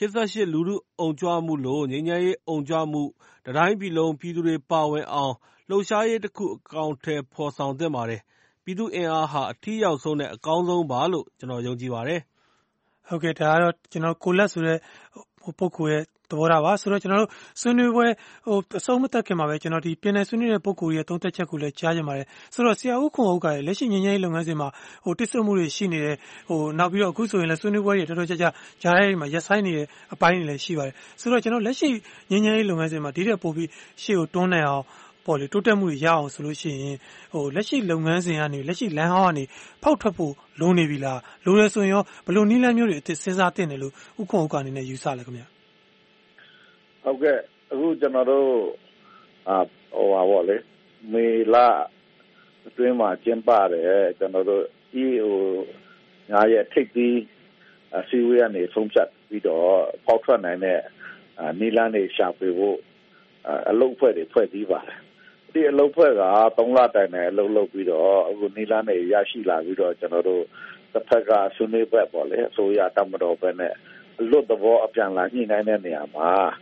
88လူထုအုံကြွမှုလို့ငြိမ်းချမ်းရေးအုံကြွမှုတိုင်းပြည်လုံးပြည်သူတွေပါဝင်အောင်လှုပ်ရှားရေးတစ်ခုအကောင်အထည်ဖော်ဆောင်သင့်ပါတယ်ပြည်သူ့အင်အားဟာအထီးရောက်ဆုံးနဲ့အကောင်းဆုံးပါလို့ကျွန်တော်ယုံကြည်ပါတယ်ဟုတ်ကဲ့ဒါကတော့ကျွန်တော်ကိုလက်ဆိုတဲ့ပုဂ္ဂိုလ်ရဲ့သဘောထားပါဆိုတော့ကျွန်တော်တို့ဆွေးနွေးပွဲအဆုံးမသက်ခင်မှာပဲကျွန်တော်ဒီပြင်နယ်ဆွေးနွေးတဲ့ပုဂ္ဂိုလ်ရဲ့သုံးသက်ချက်ကိုလည်းကြားကြပါတယ်ဆိုတော့ဆရာဦးခွန်ဟုတ်ကလည်းလက်ရှိငြိမ်းချမ်းရေးလုပ်ငန်းစဉ်မှာတိကျမှုတွေရှိနေတယ်နောက်ပြီးတော့အခုဆိုရင်လည်းဆွေးနွေးပွဲတွေတော်တော်ကြာကြာကြားရဲမှာရက်ဆိုင်နေတဲ့အပိုင်းတွေလည်းရှိပါတယ်ဆိုတော့ကျွန်တော်လက်ရှိငြိမ်းချမ်းရေးလုပ်ငန်းစဉ်မှာဒီတဲ့ပို့ပြီးရှေ့ကိုတွန်းနိုင်အောင်ပေါ်လေတိုးတက်မှုတွေရအောင်ဆိုလို့ရှိရင်လက်ရှိလုပ်ငန်းစဉ်ကနေလက်ရှိလမ်းဟောင်းကနေဖောက်ထွက်ဖို့လိုနေပြီလားလိုရဲဆိုရင်ရောဘယ်လိုနည်းလမ်းမျိုးတွေအသစ်စဉ်းစားသင့်တယ်လို့ဥက္ကဋ္ဌဥက္ကဋ္ဌအနေနဲ့ယူဆလဲခင်ဗျာဟုတ်ကဲ့အခုကျွန်တော်တို့ပါဗောလေမေလအတွင်းမှာကျင်းပတယ်ကျွန်တော်တို့ညာရဲ့ထိပ်သီးအစည်းအဝေးကနေဆုံးဖြတ်ပြီးတော့ဖောက်ထွက်နိုင်တဲ့နည်းလမ်းတွေရှာဖွေဖို့အလုပ်ဖွဲ့တွေဖွဲ့ပြီးပါတယ်ဒီအလုပ်ဖွဲ့က3လတိုင်နဲ့အလုပ်လုပ်ပြီးတော့အခုနည်းလမ်းတွေရရှိလာပြီးတော့ကျွန်တော်တို့တစ်ဖက်ကဆွေးနွေးဘက်ပေါ့လေအစိုးရတမတော်ဘက်နဲ့လွတ်သဘောအပြန်လာညှိနှိုင်းတဲ့နေရာမှာ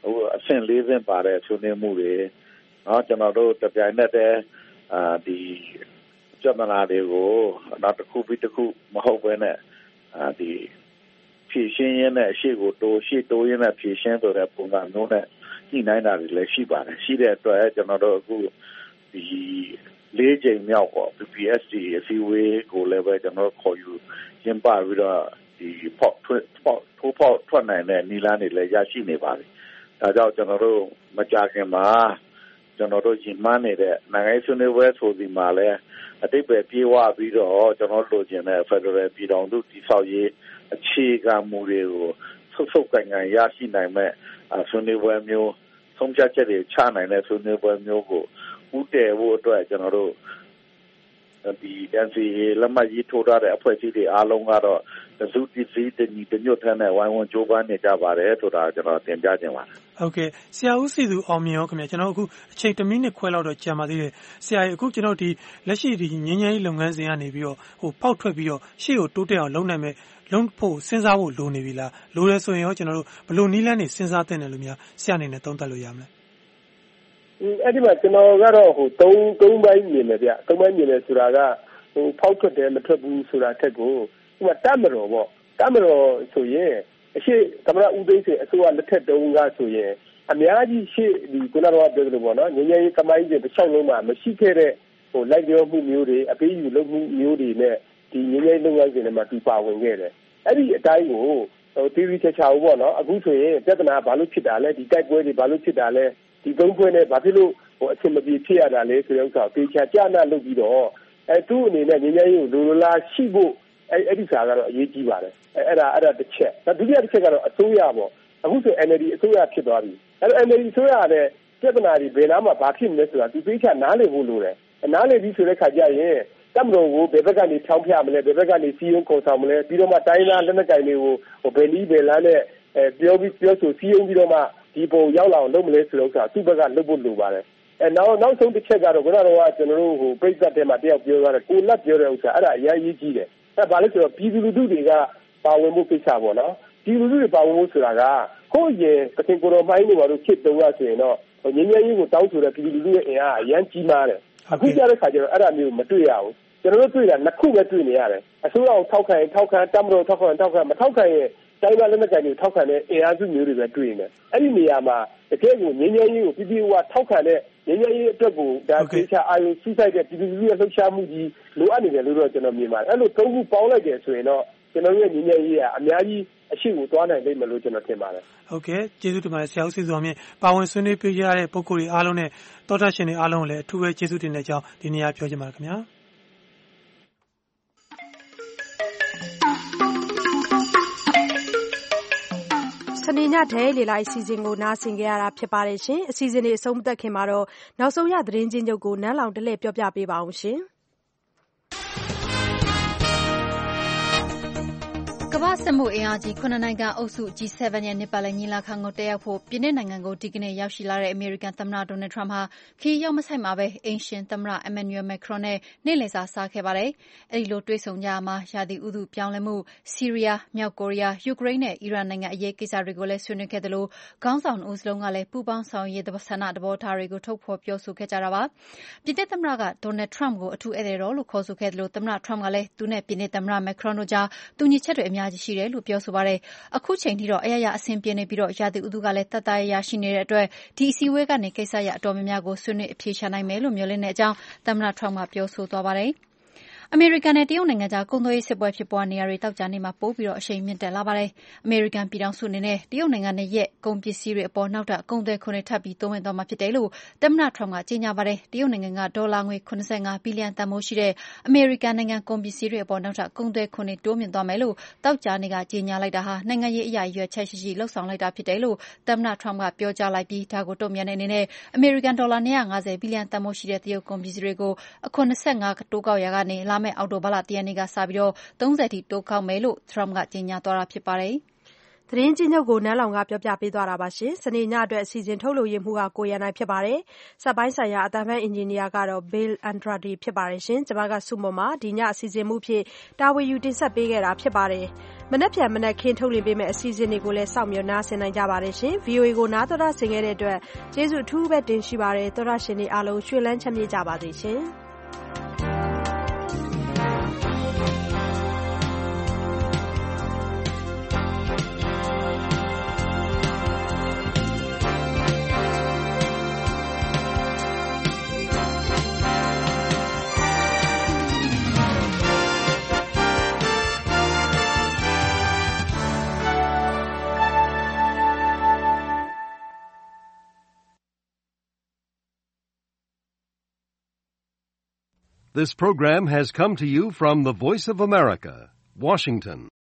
အဆင့်၄ဆင့်ပါတဲ့ဆွေးနွေးမှုတွေကျွန်တော်တို့တပြိုင်နက်တည်းဒီပြဿနာတွေကိုနောက်တစ်ခုပြီးတစ်ခုမဟုတ်ဘဲနဲ့ဒီဖြည့်ရှင်းရင်းနဲ့ရှေ့တိုးရင်းနဲ့ဖြည့်ရှင်းဆိုတဲ့ပုံစံမျိုးနဲ့ညှိနှိုင်းတာတွေလည်းရှိပါတယ်ရှိတဲ့အတွက်ကျွန်တော်တို့အခုဒီ၄ကြိမ်မြောက်ပေါ့ PPSD အစည်းအဝေးကိုလည်းပဲကျွန်တော်ခေါ်ယူကျင်းပပြီးတော့ဒီထွက်နိုင်တဲ့နည်းလမ်းတွေလည်းရရှိနေပါပြီဒါကြောင့်ကျွန်တော်တို့မကြာခင်မှာကျွန်တော်တို့ရင်မှန်းနေတဲ့နိုင်ငံရေးဆွေးနွေးပွဲဆိုဒီမှာလည်းအတိတ်ပဲပြေဝပြီးတော့ကျွန်တော်လိုချင်တဲ့ Federal ပြည်ထောင်စုတည်ဆောက်ရေးအခြေခံမူတွေကိုဆုပ်ကိုင်ရရှိနိုင်မဲ့ဆွေးနွေးပွဲမျိုးဆုံးဖြတ်ချက်တွေချနိုင်တဲ့ဆွေးနွေးပွဲမျိုးကိုဦးတည်ဖို့အတွက်ကျွန်တော်တို့ဒီ NCA လက်မှတ်ရေးထိုးထားတဲ့အဖွဲ့အစည်းတွေအားလုံးကတော့စုတည်စည်းတညီတညွတ်ထမ်းနဲ့ဝိုင်းဝန်းကြိုးပမ်းနေကြပါတယ်ဆိုတာကျွန်တော်တင်ပြခြင်းပါဟုတ်ကဲ့ဆရာဦးစီသူအောင်မြင်ရောခင်ဗျာကျွန်တော်အခုအချိန်1မိနစ်ခွဲလောက်တော့ကြာပါသေးတယ်ဆရာအခုကျွန်တော်ဒီလက်ရှိဒီငင်းငယ်ရေးလုပ်ငန်းစဉ်ကနေပြီးတော့ဖောက်ထွက်ပြီးတော့ရှေ့ကိုတိုးတက်အောင်လုပ်နိုင်မယ်လုံးဖို့စဉ်းစားဖို့လိုနေပြီလားလိုရဲဆိုရင်ရောကျွန်တော်တို့ဘယ်လိုနည်းလမ်းတွေစဉ်းစားသင့်တယ်လို့များဆရာအနေနဲ့သုံးသပ်လို့ရမလဲအဲ့ဒီမှာကျွန်တော်ကတော့၃ပိုင်းမြင်တယ်ဗျ၃ပိုင်းမြင်တယ်ဆိုတာကဖောက်ထွက်တယ်မထွက်ဘူးဆိုတာထက်ကိုဒီမှာတတ်မတော်ပေါ့တတ်မတော်ဆိုရင်အရှိသမ္မတဦးသိန်းစိန်အစိုးရလက်ထက်တုန်းကဆိုရင်အများကြီးရှေ့ဒီခုနကပြောသလိုပေါ့နော်ငញ្ញရေးကမိုင်းတွေတစ်ချောင်းလုံးမှာမရှိခဲ့တဲ့လိုက်ပြောမှုမျိုးတွေအပေးယူလုပ်မှုမျိုးတွေနဲ့ဒီငញ្ញရေးလုပ်ငန်းစဉ်တွေမှာသူပါဝင်ခဲ့တယ်အဲ့ဒီအတိုင်းကိုတီဗီချာချာပေါ့နော်အခုဆိုရင်ပြဿနာဘာလို့ဖြစ်တာလဲဒီတိုက်ပွဲတွေဘာလို့ဖြစ်တာလဲဒီသုံးဖွဲ့နဲ့ဘာဖြစ်လို့အဆင်မပြေဖြစ်ရတာလဲဆိုတဲ့ဥစ္စာကိုတေချာကြနာလုပ်ပြီးတော့သူ့အနေနဲ့ငញ្ញရေးကိုလိုလားရှိဖို့အဲ့ဒီစားကတော့အရေးကြီးပါတယ်အဲ့ဒါတစ်ချက်ဒုတိယတစ်ချက်ကတော့အစိုးရပေါ့အခုဆို NLD အစိုးရဖြစ်သွားပြီအဲ့တော့ NLD အစိုးရတဲ့ပြဿနာတွေဘယ်နားမှာဘာဖြစ်နေလဲဆိုတာသူသိချနားလည်ဖို့လိုတယ်နားလည်ပြီးဆိုတဲ့ခါကျရင်တမတော်ကိုဘယ်ဘက်ကနေထောင်းပြမလဲဘယ်ဘက်ကနေစီးရုံးခေါ်ဆောင်မလဲပြီးတော့မှတိုင်းသားလက်နက်ကိုင်တွေကိုဘယ်နည်းဘယ်လမ်းနဲ့ပြောဆိုစီးရုံးပြီးတော့မှဒီပုံရောက်လာအောင်လုပ်မလဲဆိုတော့ဆိုတာသူ့ဘက်ကလုပ်ဖို့လိုပါတယ်နောက်ဆုံးတစ်ချက်ကတော့ခုနကတော့ကျွန်တော်တို့ပြိဿတ်ထဲမှာတယောက်ပြောသွားတယ်ကိုလက်ပြောတဲ့ဥစ္စာအဲ့ဒါအရေးကြီးတယ်ဘာလဲဆိုတော့ပြည်သူလူထုတွေကပါဝင်မှုကိစ္စပေါ့နော်ပြည်သူလူထုတွေပါဝင်မှုဆိုတာကကိုယ့်ရဲ့တခင်ကိုယ်တော်မိုင်းတွေဘာလို့ဖြစ်တုံးရဆိုရင်တော့ငញ្ញရေးကိုတောင်းဆိုတဲ့ပြည်သူလူထုရဲ့အင်အားအရန်ကြီးမားတယ်အခုကြားတဲ့ခါကျတော့အဲ့ဒါမျိုးမတွေ့ရဘူးကျွန်တော်တို့တွေ့တာနှစ်ခုပဲတွေ့နေရတယ်အစိုးရကိုထောက်ခံတမတော်ထောက်ခံမထောက်ခံရင်တိုင်းသားလက်နက်ကိုင်တွေထောက်ခံတဲ့အင်အားစုမျိုးတွေပဲတွေ့နေတယ်အဲ့ဒီနေရာမှာတကယ်ကိုငញ្ញရေးကိုပြည်သူ့ဝါထောက်ခံတဲ့ငញ្ញရေးအတွက်ကိုဒါသေချာအာရုံစူးစိုက်တဲ့ပြည်သူလူထုရဲ့လှုပ်ရှားမှုကြီးလိုအပ်နေတယ်လို့တော့ကျွန်တော်မြင်ပါတယ်အဲ့လိုသုံးခုပေါင်းလိုက်တယ်ဆိုရင်တော့ကျွန်တော်ရဲ့ငញ្ញရေးကအများကြီးအရှိကိုသွားနိုင်လိမ့်မယ်လို့ကျွန်တော်ထင်ပါတယ်ဟုတ်ကဲ့ကျေးဇူးတင်ပါတယ်ဆရာဦးစီသူအောင်မြင်ပါဝင်ဆွေးနွေးပေးကြတဲ့ပုဂ္ဂိုလ်တွေအားလုံးနဲ့တောတာရှင်တွေအားလုံးကိုလည်းအထူးပဲကျေးဇူးတင်တဲ့အကြောင်းဒီနေ့ပြောချင်ပါတယ်ခင်ဗျာစနေညထဲလေလိုက်အစီအစဉ်ကိုနားဆင်ကြရတာဖြစ်ပါတယ်ရှင်အစီအစဉ်တွေအဆုံးမသတ်ခင်မှာတော့နောက်ဆုံးရသတင်းချင်းချုပ်ကိုနန်းလောင်တလဲပြောပြပေးပါအောင်ရှင်ကမ္ဘာ့စက်မှုအင်အားကြီး9နိုင်ငံအုပ်စု G7 ရဲ့နှစ်ပတ်လည်ညီလာခံကိုတက်ရောက်ဖို့ပြင်သစ်နိုင်ငံကိုဒီကနေ့ရောက်ရှိလာတဲ့အမေရိကန်သမ္မတဒေါ်နယ်ထရမ့်ဟာခရီးရောက်မဆိုင်မှာပဲအိမ်ရှင်သမ္မတ Emmanuel Macron နဲ့နေ့လည်စာစားခဲ့ပါတယ်။အဲဒီလိုတွေ့ဆုံကြရမှာရာသီဥတုပြောင်းလဲမှု၊ဆီးရီးယား၊မြောက်ကိုရီးယား၊ယူကရိန်းနဲ့အီရန်နိုင်ငံအရေးကိစ္စတွေကိုလည်းဆွေးနွေးခဲ့သလိုခေါင်းဆောင်နှစ်ဦးစလုံးကလည်းပူးပေါင်းဆောင်ရွက်ရေးဆန္ဒသဘောထားတွေကိုထုတ်ဖော်ပြောဆိုခဲ့ကြတာပါ။ပြင်သစ်သမ္မတကဒေါ်နယ်ထရမ့်ကိုအထူးဧည့်သည်တော်လို့ခေါ်ဆိုခဲ့သလိုသမ္မတထရမ့်ကလည်းသူနဲ့ပြင်သစ်သမ္မတ Macron တို့ကြားတူညီချက်တွေအများကြီးရှိတယ်လို့ပြောဆိုပါတယ်။အခုချိန်ထိတော့အရအဆင်ပြေနေပြီးတော့ရာသီဥတုကလည်းတတ်တရရှိနေတဲ့အတွက်ဒီအစည်းအဝေးကနေကိစ္စရပ်အတော်များများကိုဆွေးနွေးအဖြေရှာနိုင်မယ်လို့မျှော်လင့်တဲ့အကြောင်းသမ္မတထရမ့်ကပြောဆိုသွားပါတယ်။အမေရိကန်နဲ့တရုတ်နိုင်ငံကြားကုန်သွယ်ရေးစစ်ပွဲဖြစ်ပွားနေရတဲ့တောက်ကြနေမှာပိုပြီးတော့အရှိန်မြင့်တက်လာပါတယ်။အမေရိကန်ပြည်ထောင်စုအနေနဲ့တရုတ်နိုင်ငံနဲ့ရဲ့ကုန်ပစ္စည်းတွေအပေါ်နောက်ထပ်ကုန်သွယ်ခွန်တွေထပ်ပြီးတိုးဝင်သွားမှာဖြစ်တယ်လို့သမ္မတထရမ့်ကကြေညာပါတယ်။တရုတ်နိုင်ငံကဒေါ်လာငွေ85ဘီလီယံတန်ဖိုးရှိတဲ့အမေရိကန်နိုင်ငံကုန်ပစ္စည်းတွေအပေါ်နောက်ထပ်ကုန်သွယ်ခွန်တွေတိုးမြင့်သွားမယ်လို့တောက်ကြနေကကြေညာလိုက်တာဟာနိုင်ငံရေးအရာရွယ်ချက်ရှိလှုပ်ဆောင်လိုက်တာဖြစ်တယ်လို့သမ္မတထရမ့်ကပြောကြားလိုက်ပြီးဒါကိုတုံ့ပြန်တဲ့အနေနဲ့အမေရိကန်ဒေါ်လာ250ဘီလီယံတန်ဖိုးရှိတဲ့တရုတ်ကုန်ပစ္စည်းတွေကိုအခွန်25တိုးကောက်ရာကနေလာမယ့်အောက်တိုဘာလ1ရက်နေ့ကစပြီး30ထိတိုးကောက်မယ်လို့ထရမ့်ကကြေညာသွားတာဖြစ်ပါတယ်။သတင်းကြီးချုပ်ကိုနန်းလောင်ကပြောပြပေးသွားတာပါရှင်။စနေညအတွက်အစီအစဉ်ထုတ်လုပ်ရေးမှူးကကိုရန်နိုင်ဖြစ်ပါတယ်။စက်ပိုင်းဆိုင်ရာအသံဖန်အင်ဂျင်နီယာကတော့ Bill Andrade ဖြစ်ပါတယ်ရှင်။ကျွန်မကစုမွန်မှာဒီညအစီအစဉ်မှုဖြစ်တာဝန်ယူတင်ဆက်ပေးခဲ့တာဖြစ်ပါတယ်။မနက်ဖြန်မနက်ခင်းထုတ်လွှင့်ပေးမယ့်အစီအစဉ်တွေကိုလည်းစောင့်မျှော်နားဆင်နိုင်ကြပါတယ်ရှင်။ VOA ကိုနားတော်တာဆင်ခဲ့တဲ့အတွက်ကျေးဇူးအထူးပဲတင်ရှိပါတယ်။သောရရှင်တွေအားလုံးရွှေလန်းချမ်းမြေ့ကြပါစေရှင်။ This program has come to you from the Voice of America, Washington.